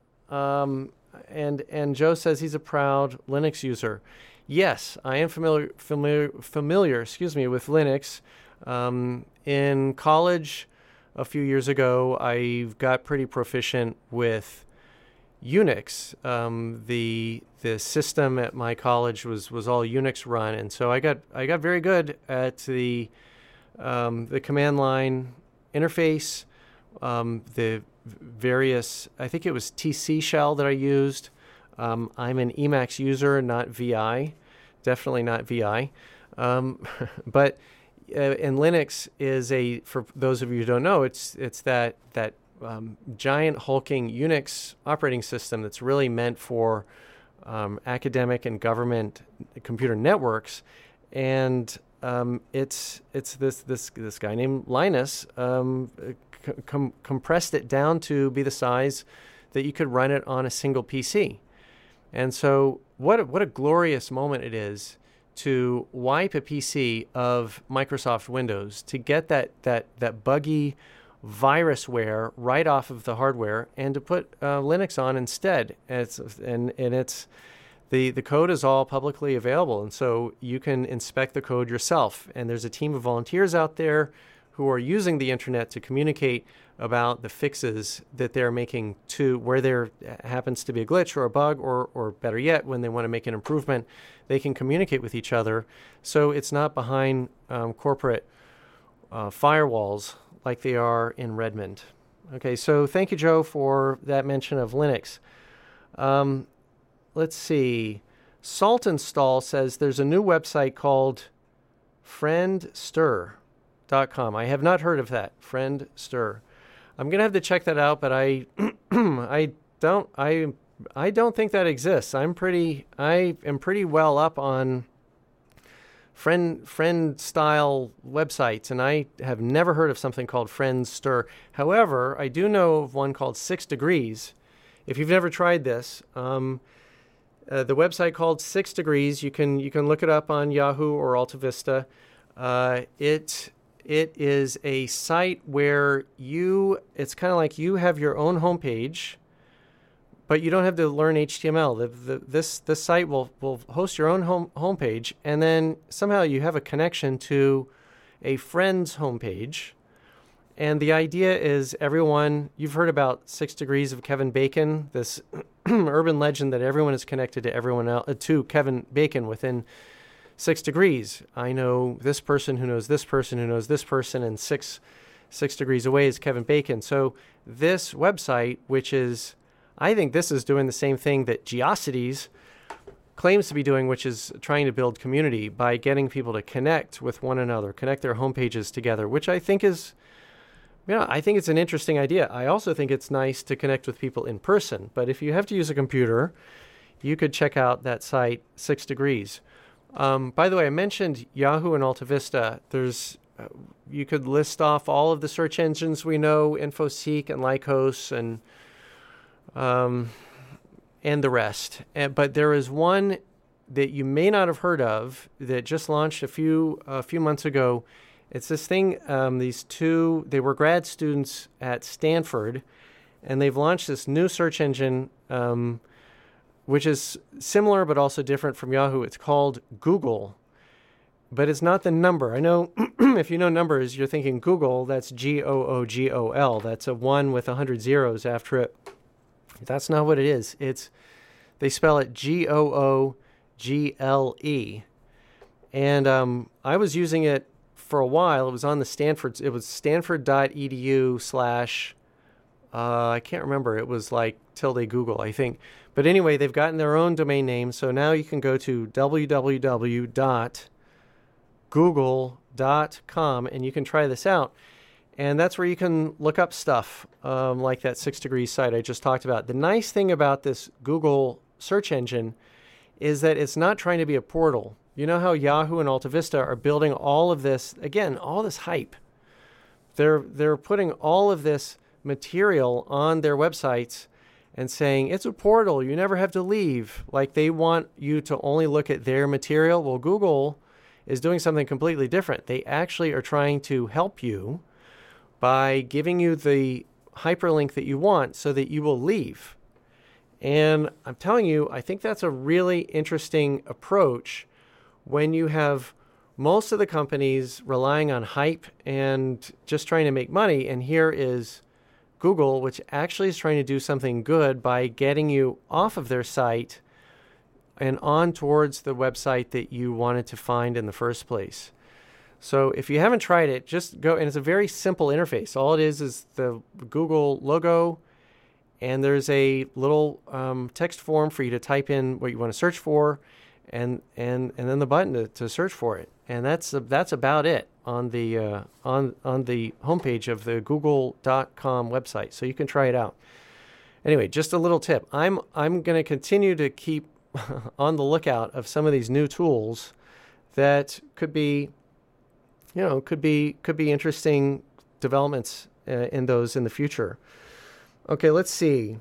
Um, and and Joe says he's a proud Linux user. Yes, I am familiar, familiar, familiar excuse me, with Linux. Um, in college a few years ago, I got pretty proficient with Unix. Um, the the system at my college was, was all Unix run, and so I got I got very good at the um, the command line interface, um, the various. I think it was T C shell that I used. Um, I'm an Emacs user, not V I, definitely not V I, um, but. Uh, and Linux is a, for those of you who don't know, it's it's that that um, giant hulking Unix operating system that's really meant for um, academic and government computer networks, and um, it's it's this this this guy named Linus um, com- compressed it down to be the size that you could run it on a single P C, and so what a, what a glorious moment it is to wipe a P C of Microsoft Windows, to get that that that buggy virusware right off of the hardware, and to put uh, Linux on instead. And it's and and it's the the code is all publicly available, and so you can inspect the code yourself. And there's a team of volunteers out there who are using the internet to communicate about the fixes that they're making to where there happens to be a glitch or a bug, or or better yet, when they want to make an improvement, they can communicate with each other. So it's not behind um, corporate uh, firewalls like they are in Redmond. Okay, so thank you, Joe, for that mention of Linux. Um, let's see. Salt Install says there's a new website called Friendster dot com. I have not heard of that. Friendster. I'm gonna have to check that out, but I, I don't, I, I don't think that exists. I'm pretty, I am pretty well up on friend, friend style websites, and I have never heard of something called Friendster. However, I do know of one called Six Degrees. If you've never tried this, um, uh, the website called Six Degrees, you can you can look it up on Yahoo or AltaVista. Uh, it It is a site where you, it's kind of like you have your own homepage, but you don't have to learn H T M L. The, the, this this site will, will host your own home homepage, and then somehow you have a connection to a friend's homepage. And the idea is everyone, you've heard about Six Degrees of Kevin Bacon, this urban legend that everyone is connected to everyone else, uh, to Kevin Bacon within Six Degrees. I know this person who knows this person who knows this person, and six six degrees away is Kevin Bacon. So this website, which is, I think this is doing the same thing that Geocities claims to be doing, which is trying to build community by getting people to connect with one another, connect their homepages together, which I think is, yeah, I think it's an interesting idea. I also think it's nice to connect with people in person. But if you have to use a computer, you could check out that site, Six Degrees. Um, by the way, I mentioned Yahoo and AltaVista. There's, uh, you could list off all of the search engines we know, InfoSeek and Lycos and um, and the rest. And, but there is one that you may not have heard of that just launched a few a few months ago. It's this thing. Um, these two, they were grad students at Stanford, and they've launched this new search engine. Um, which is similar but also different from Yahoo. It's called Google, but it's not the number. I know if you know numbers, you're thinking Google, that's G O O G O L. That's a one with one hundred zeros after it. That's not what it is. It's, they spell it G O O G L E. And um, I was using it for a while. It was on the Stanford, it was stanford.edu slash, uh, I can't remember. It was like tilde Google, I think. But anyway, they've gotten their own domain name, so now you can go to w w w dot google dot com and you can try this out. And that's where you can look up stuff um, like that Six Degrees site I just talked about. The nice thing about this Google search engine is that it's not trying to be a portal. You know how Yahoo and AltaVista are building all of this, again, all this hype. They're they're putting all of this material on their websites and saying, it's a portal, you never have to leave. Like they want you to only look at their material. Well, Google is doing something completely different. They actually are trying to help you by giving you the hyperlink that you want so that you will leave. And I'm telling you, I think that's a really interesting approach when you have most of the companies relying on hype and just trying to make money. And here is Google, which actually is trying to do something good by getting you off of their site and on towards the website that you wanted to find in the first place. So if you haven't tried it, just go, and it's a very simple interface. All it is is the Google logo, and there's a little um, text form for you to type in what you want to search for, and and and then the button to, to search for it. And that's uh, that's about it on the uh, on on the homepage of the google dot com website. So you can try it out. Anyway, just a little tip. I'm I'm going to continue to keep on the lookout of some of these new tools that could be, you know, could be could be interesting developments uh, in those in the future. Okay, let's see.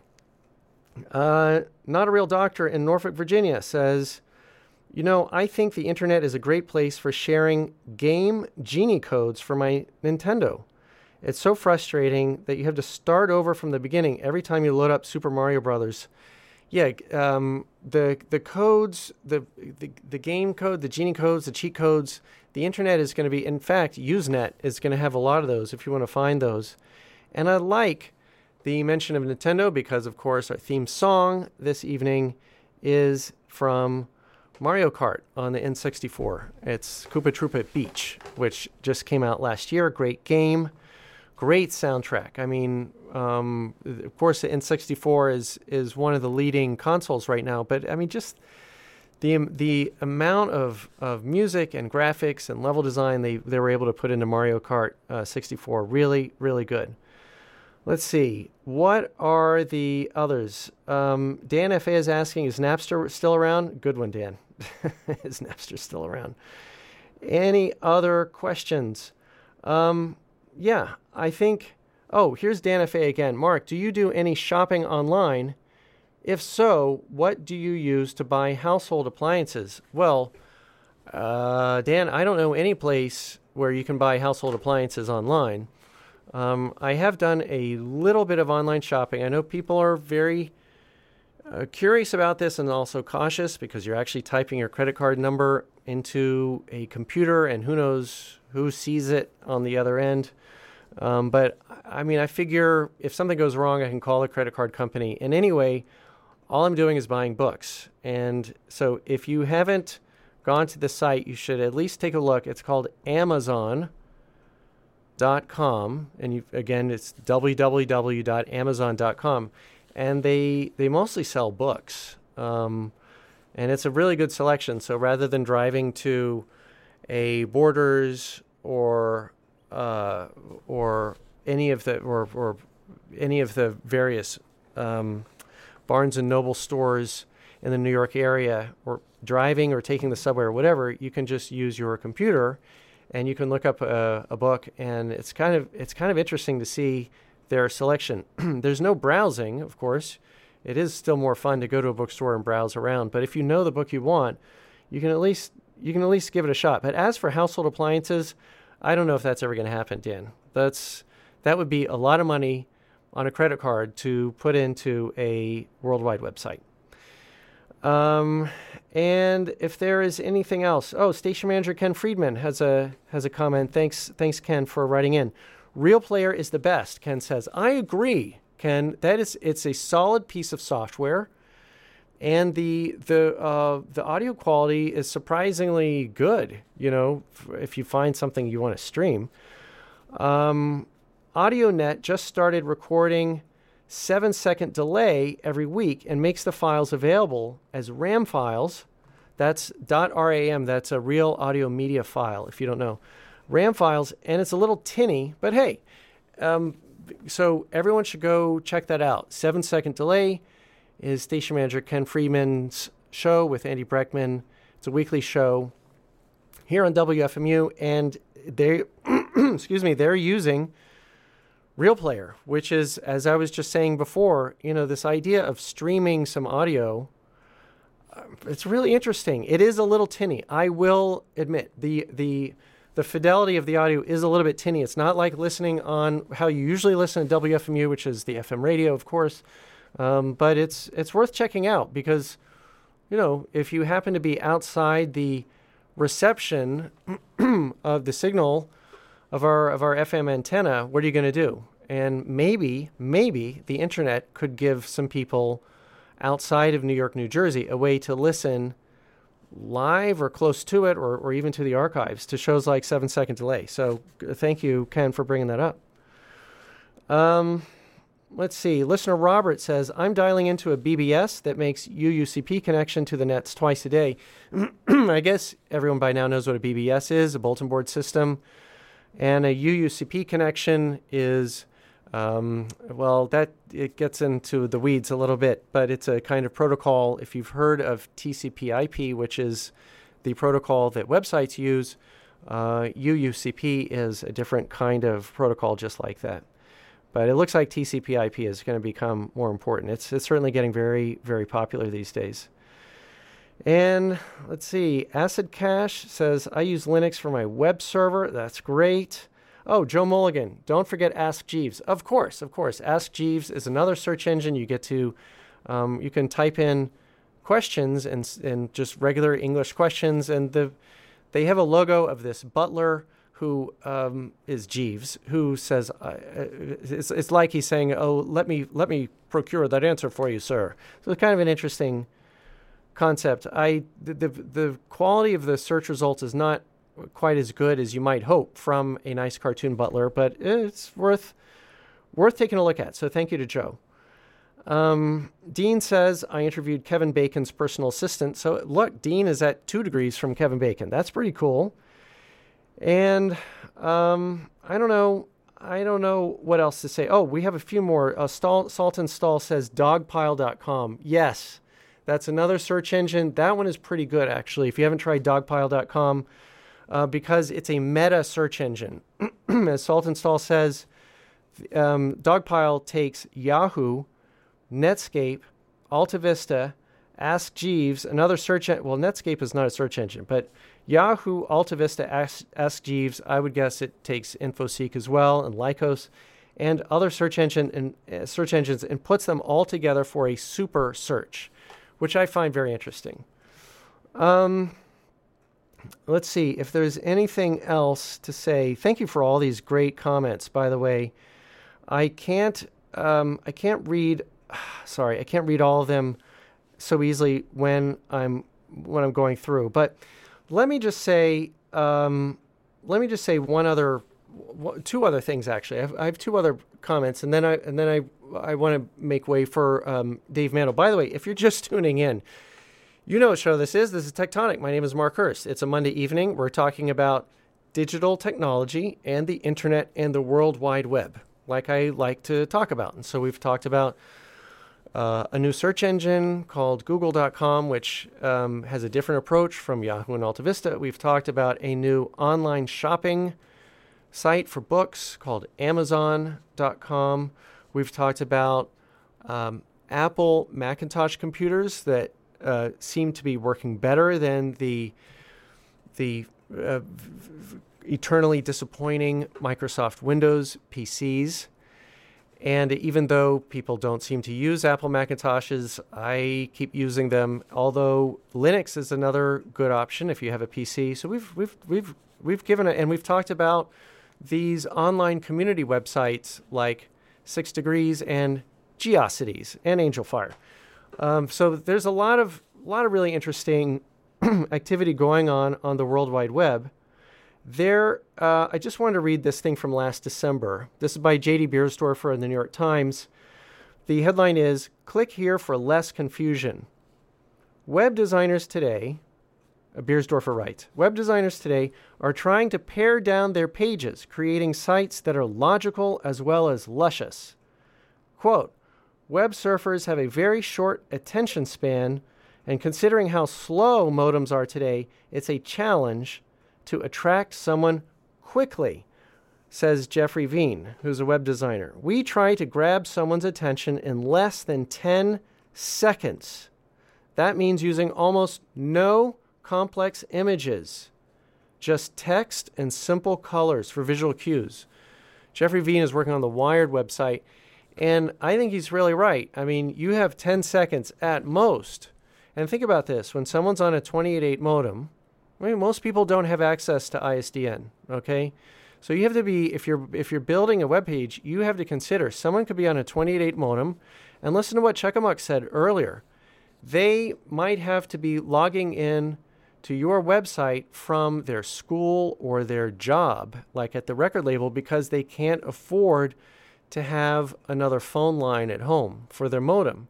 Uh, Not a Real Doctor in Norfolk, Virginia says, you know, I think the internet is a great place for sharing game Genie codes for my Nintendo. It's so frustrating that you have to start over from the beginning every time you load up Super Mario Brothers. Yeah, um, the the codes, the, the the game code, the Genie codes, the cheat codes, the internet is going to be, in fact, Usenet is going to have a lot of those if you want to find those. And I like the mention of Nintendo because, of course, our theme song this evening is from Mario Kart on the N sixty-four. It's Koopa Troopa Beach, which just came out last year. Great game, great soundtrack. I mean, um, of course, the N sixty-four is is one of the leading consoles right now. But I mean, just the the amount of, of music and graphics and level design they, they were able to put into Mario Kart uh, sixty-four, really, really good. Let's see. What are the others? Um, Dan F A is asking, is Napster still around? Good one, Dan. Is Napster still around? Any other questions? Um, yeah, I think... Oh, here's Dan F A again. Mark, do you do any shopping online? If so, what do you use to buy household appliances? Well, uh, Dan, I don't know any place where you can buy household appliances online. Um, I have done a little bit of online shopping. I know people are very uh, curious about this and also cautious because you're actually typing your credit card number into a computer and who knows who sees it on the other end. Um, but, I mean, I figure if something goes wrong, I can call the credit card company. And anyway, all I'm doing is buying books. And so if you haven't gone to the site, you should at least take a look. It's called Amazon dot com, and you, again, it's w w w dot amazon dot com, and they they mostly sell books, um, and it's a really good selection. So rather than driving to a Borders or uh, or any of the or or any of the various um, Barnes and Noble stores in the New York area, or driving or taking the subway or whatever, you can just use your computer. And you can look up a, a book, and it's kind of it's kind of interesting to see their selection. There's no browsing, of course. It is still more fun to go to a bookstore and browse around. But if you know the book you want, you can at least you can at least give it a shot. But as for household appliances, I don't know if that's ever going to happen, Dan. That's that would be a lot of money on a credit card to put into a worldwide website. Um, and if there is anything else, oh, station manager Ken Friedman has a has a comment. Thanks, thanks, Ken, for writing in. Real Player is the best, Ken says. I agree, Ken. That is, it's a solid piece of software, and the the uh, the audio quality is surprisingly good. You know, if you find something you want to stream. Um, AudioNet just started recording seven second delay every week and makes the files available as RAM files. That's .ram. That's a real audio media file, if you don't know. RAM files, and it's a little tinny, but hey, um, so everyone should go check that out. Seven second delay is station manager Ken Friedman's show with Andy Breckman. It's a weekly show here on W F M U, and they, excuse me, they're using Real Player, which is, as I was just saying before, you know, this idea of streaming some audio, uh, it's really interesting. It is a little tinny. I will admit, the the the fidelity of the audio is a little bit tinny. It's not like listening on how you usually listen to W F M U, which is the F M radio, of course. Um, but it's it's worth checking out because, you know, if you happen to be outside the reception of the signal of our of our F M antenna, what are you going to do? And maybe, maybe the internet could give some people outside of New York, New Jersey, a way to listen live or close to it, or, or even to the archives, to shows like Seven Second Delay. So thank you, Ken, for bringing that up. Um, let's see. Listener Robert says, I'm dialing into a B B S that makes U U C P connection to the nets twice a day. I guess everyone by now knows what a B B S is, a bulletin board system. And a U U C P connection is, um, well, that it gets into the weeds a little bit, but it's a kind of protocol. If you've heard of T C P I P, which is the protocol that websites use, uh, U U C P is a different kind of protocol just like that. But it looks like T C P I P is going to become more important. It's, it's certainly getting very, very popular these days. And let's see, Acid Cache says, I use Linux for my web server. That's great. Oh, Joe Mulligan, don't forget Ask Jeeves. Of course, of course. Ask Jeeves is another search engine. You get to Um, you can type in questions and and just regular English questions, and the they have a logo of this butler who um, is Jeeves, who says uh, it's, it's like he's saying, "Oh, let me let me procure that answer for you, sir." So it's kind of an interesting concept. I the, the the quality of the search results is not quite as good as you might hope from a nice cartoon butler, but it's worth worth taking a look at. So thank you to Joe. Um, Dean says, I interviewed Kevin Bacon's personal assistant. So look, Dean is at two degrees from Kevin Bacon. That's pretty cool. And um, I don't know. I don't know what else to say. Oh, we have a few more. Uh, Stall, Salt and Stall says dogpile dot com. Yes, that's another search engine. That one is pretty good, actually. If you haven't tried dogpile dot com, uh, because it's a meta search engine. As Salt and Stall says, um, Dogpile takes Yahoo, Netscape, AltaVista, Ask Jeeves, another search engine. Well, Netscape is not a search engine, but Yahoo, AltaVista, Ask, Ask Jeeves, I would guess it takes InfoSeek as well, and Lycos, and other search engine and uh, search engines, and puts them all together for a super search, which I find very interesting. Um, let's see if there's anything else to say. Thank you for all these great comments, by the way. I can't, um, I can't read. Sorry, I can't read all of them so easily when I'm when I'm going through. But let me just say, um, let me just say one other, two other things actually. I have, I have two other comments, and then I and then I I want to make way for um, Dave Mandel. By the way, if you're just tuning in, you know what show this is. This is Tectonic. My name is Mark Hurst. It's a Monday evening. We're talking about digital technology and the internet and the World Wide Web, like I like to talk about. And so we've talked about Uh, a new search engine called Google dot com, which um, has a different approach from Yahoo and AltaVista. We've talked about a new online shopping site for books called Amazon dot com. We've talked about um, Apple Macintosh computers that uh, seem to be working better than the the uh, eternally disappointing Microsoft Windows P Cs. And even though people don't seem to use Apple Macintoshes, I keep using them. Although Linux is another good option if you have a P C. So we've we've we've we've given it, and we've talked about these online community websites like Six Degrees and Geocities and Angelfire. Um, so there's a lot of lot of really interesting activity going on on the World Wide Web. There, uh, I just wanted to read this thing from last December. This is by J D Beersdorfer in the New York Times. The headline is, "Click here for less confusion." Web designers today, uh, Beersdorfer writes, web designers today are trying to pare down their pages, creating sites that are logical as well as luscious. Quote, "Web surfers have a very short attention span, and considering how slow modems are today, it's a challenge to attract someone quickly," says Jeffrey Veen, who's a web designer. "We try to grab someone's attention in less than ten seconds. That means using almost no complex images, just text and simple colors for visual cues." Jeffrey Veen is working on the Wired website, and I think he's really right. I mean, you have ten seconds at most. And think about this. When someone's on a twenty-eight eight modem, I mean, most people don't have access to I S D N, okay? So you have to be, if you're if you're building a web page, you have to consider someone could be on a twenty-eight eight modem, and listen to what Chekamuck said earlier. They might have to be logging in to your website from their school or their job, like at the record label, because they can't afford to have another phone line at home for their modem.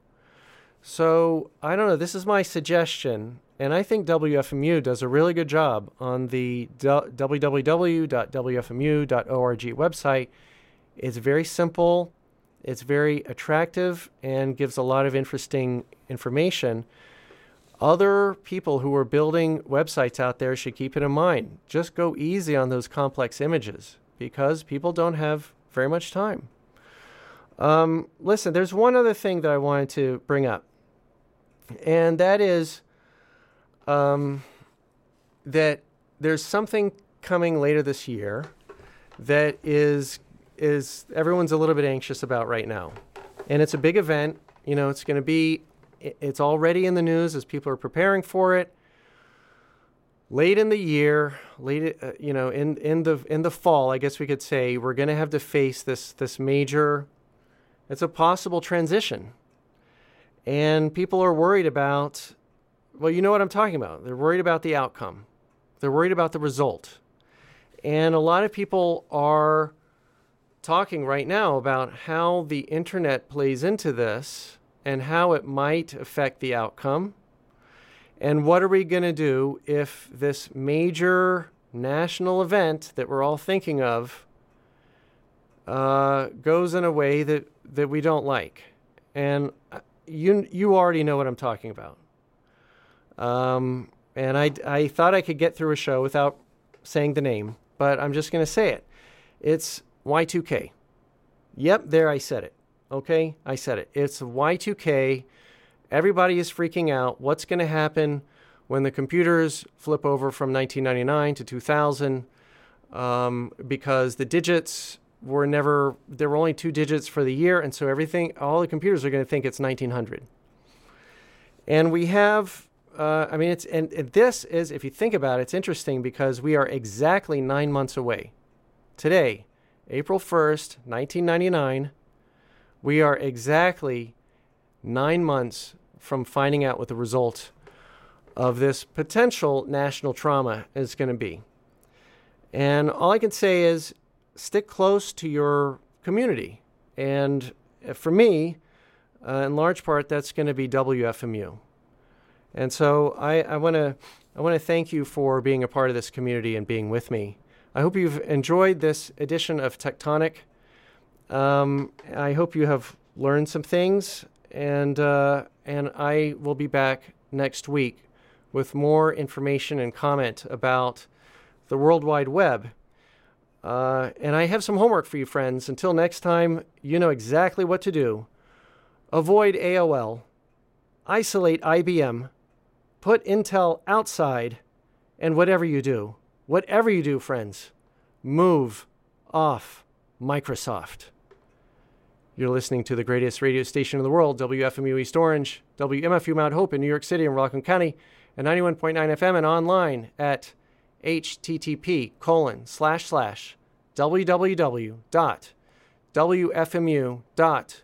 So, I don't know, this is my suggestion. And I think W F M U does a really good job on the w w w dot w f m u dot org website. It's very simple, it's very attractive, and gives a lot of interesting information. Other people who are building websites out there should keep it in mind. Just go easy on those complex images because people don't have very much time. Um, listen, there's one other thing that I wanted to bring up, and that is Um, that there's something coming later this year that is is everyone's a little bit anxious about right now. And it's a big event. You know, it's going to be, it's already in the news as people are preparing for it. Late in the year, late, uh, you know, in, in the in the fall, I guess we could say, we're going to have to face this this major, it's a possible transition. And people are worried about, well, you know what I'm talking about. They're worried about the outcome. They're worried about the result. And a lot of people are talking right now about how the internet plays into this and how it might affect the outcome. And what are we going to do if this major national event that we're all thinking of uh, goes in a way that, that we don't like? And you you already know what I'm talking about. Um, and I, I thought I could get through a show without saying the name, but I'm just going to say it. It's Y two K. Yep, there I said it. Okay, I said it. It's Y two K. Everybody is freaking out. What's going to happen when the computers flip over from nineteen ninety-nine to two thousand? Um, because the digits were never, there were only two digits for the year, and so everything, all the computers are going to think it's nineteen hundred. And we have, uh, I mean, it's, and, and this is, if you think about it, it's interesting because we are exactly nine months away. Today, April first, nineteen ninety-nine, we are exactly nine months from finding out what the result of this potential national trauma is going to be. And all I can say is stick close to your community. And for me, uh, in large part, that's going to be W F M U. And so I, I want to I want to thank you for being a part of this community and being with me. I hope you've enjoyed this edition of Tectonic. Um, I hope you have learned some things. And uh, and I will be back next week with more information and comment about the World Wide Web. Uh, and I have some homework for you, friends. Until next time, you know exactly what to do. Avoid A O L. Isolate I B M. Put Intel outside. And whatever you do, whatever you do, friends, move off Microsoft. You're listening to the greatest radio station in the world, W F M U East Orange, W M F U Mount Hope in New York City and Rockland County, and ninety-one point nine F M, and online at http colon slash slash www dot wfmu dot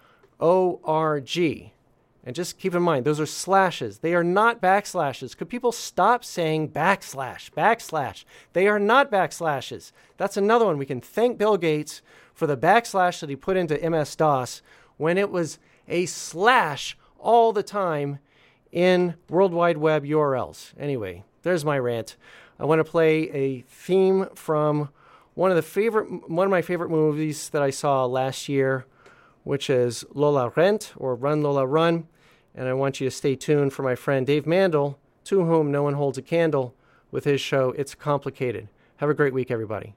org. And just keep in mind, those are slashes. They are not backslashes. Could people stop saying backslash, backslash? They are not backslashes. That's another one. We can thank Bill Gates for the backslash that he put into M S DOS when it was a slash all the time in World Wide Web U R Ls. Anyway, there's my rant. I want to play a theme from one of the favorite, one of my favorite movies that I saw last year, which is Lola Rent, or Run Lola Run. And I want you to stay tuned for my friend Dave Mandel, to whom no one holds a candle, with his show, It's Complicated. Have a great week, everybody.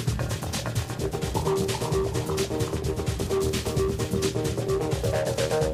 Thank you.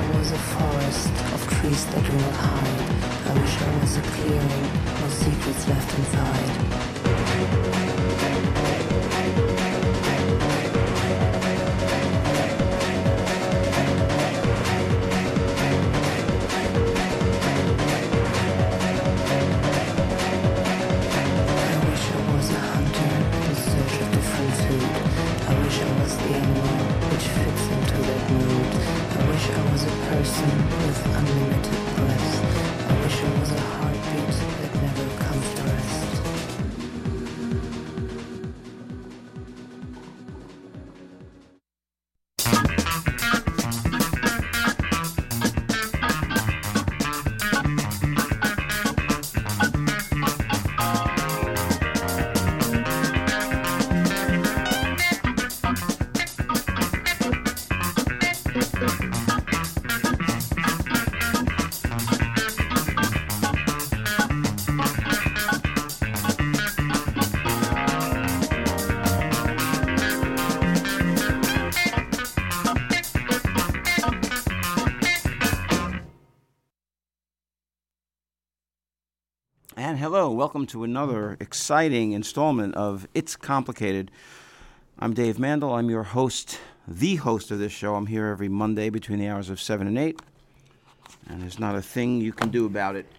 I was a forest of trees that do not hide. I wish I was a clearing, no secrets left inside. With unlimited breath, I wish I was a heartbeat that never comes to rest. And hello, welcome to another exciting installment of It's Complicated. I'm Dave Mandel. I'm your host, the host of this show. I'm here every Monday between the hours of seven and eight, and there's not a thing you can do about it.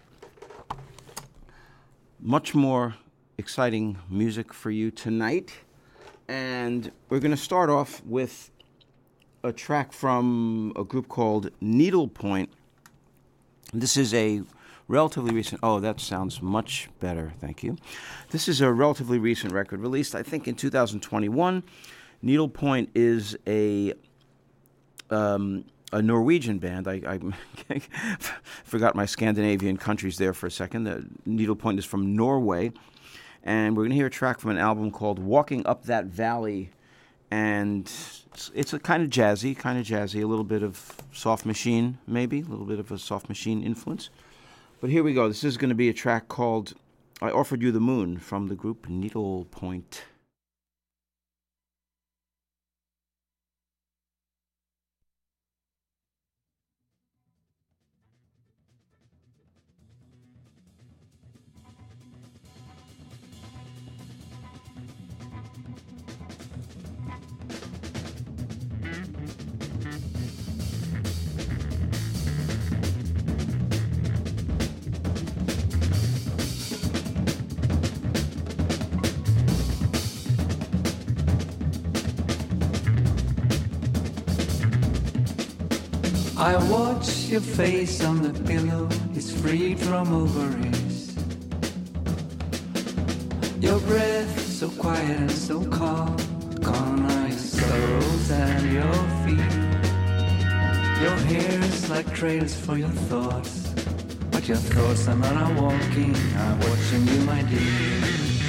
Much more exciting music for you tonight, and we're going to start off with a track from a group called Needlepoint. This is a relatively recent, oh, that sounds much better, thank you. This is a relatively recent record released, I think, in two thousand twenty-one. Needlepoint is a um, a Norwegian band. I, I forgot my Scandinavian countries there for a second. The Needlepoint is from Norway, and we're going to hear a track from an album called Walking Up That Valley, and it's, it's a kind of jazzy, kind of jazzy, a little bit of Soft Machine, maybe, a little bit of a Soft Machine influence. But here we go. This is going to be a track called I Offered You the Moon from the group Needlepoint. I watch your face on the pillow, it's freed from ovaries. Your breath so quiet and so calm, gone are your sorrows and your feet. Your hair's like trails for your thoughts, but your thoughts are not out walking, I'm watching you, my dear.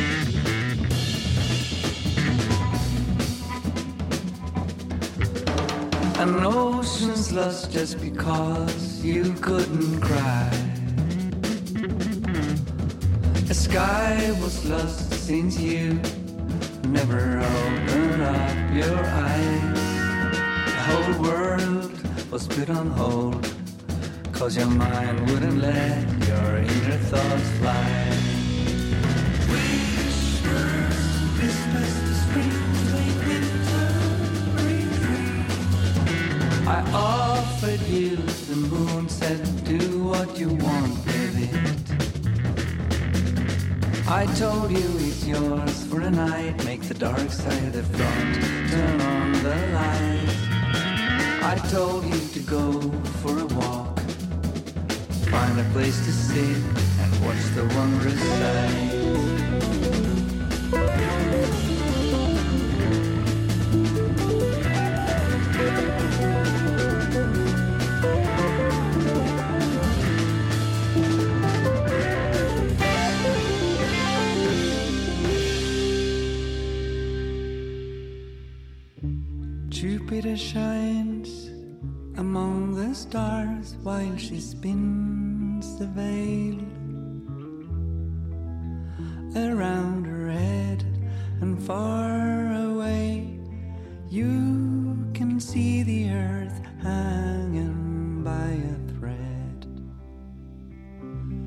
An ocean's lost just because you couldn't cry. A sky was lost since you never opened up your eyes. The whole world was put on hold, cause your mind wouldn't let your inner thoughts fly. Whispers, whispers, the spring, late winter. I offered you the moon, said do what you want with it. I told you it's yours for a night, make the dark side of the front, turn on the light. I told you to go for a walk, find a place to sit and watch the wondrous sight. Jupiter shines among the stars while she spins the veil around her head, and far away you can see the earth hanging by.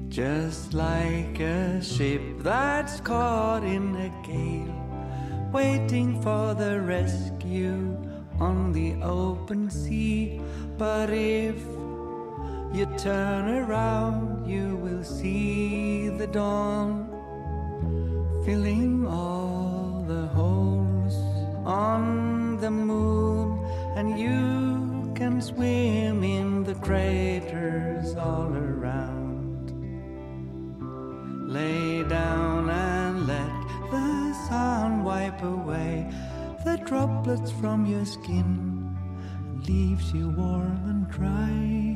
just like a ship that's caught in a gale, waiting for the rescue on the open sea. But if you turn around, you will see the dawn filling all the holes on the moon, and you can swim in the craters all around. Lay down and let the sun wipe away the droplets from your skin, and leaves you warm and dry.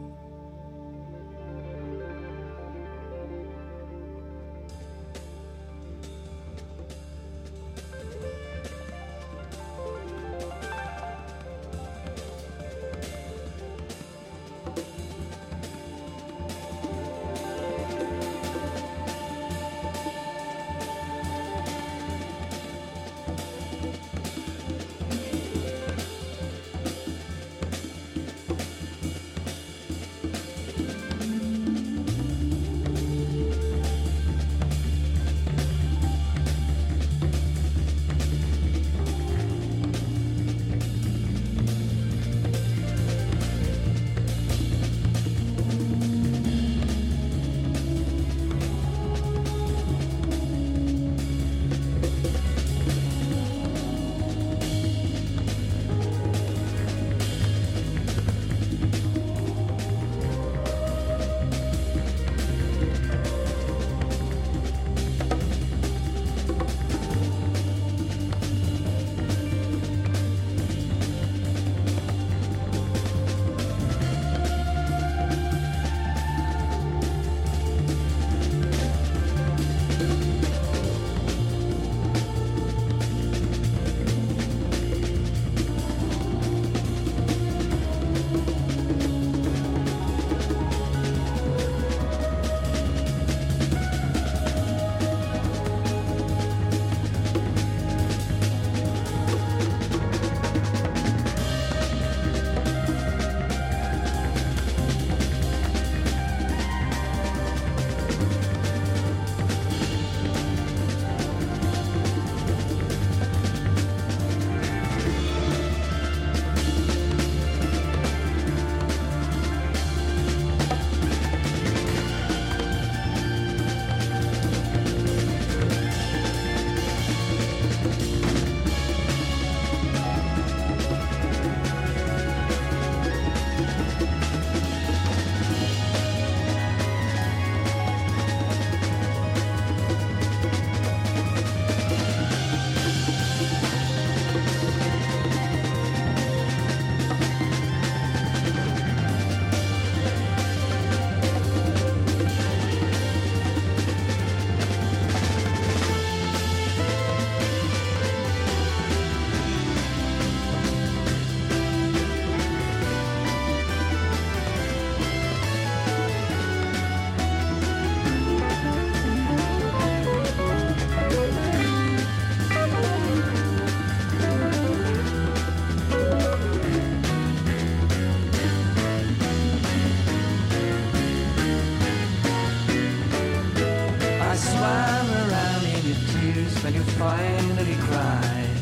When you finally cried,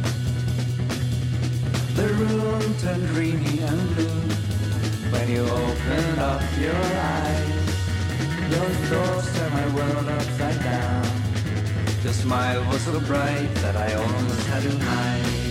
the room turned dreamy and blue. When you opened up your eyes, your thoughts turned my world upside down. Your smile was so bright that I almost had to hide.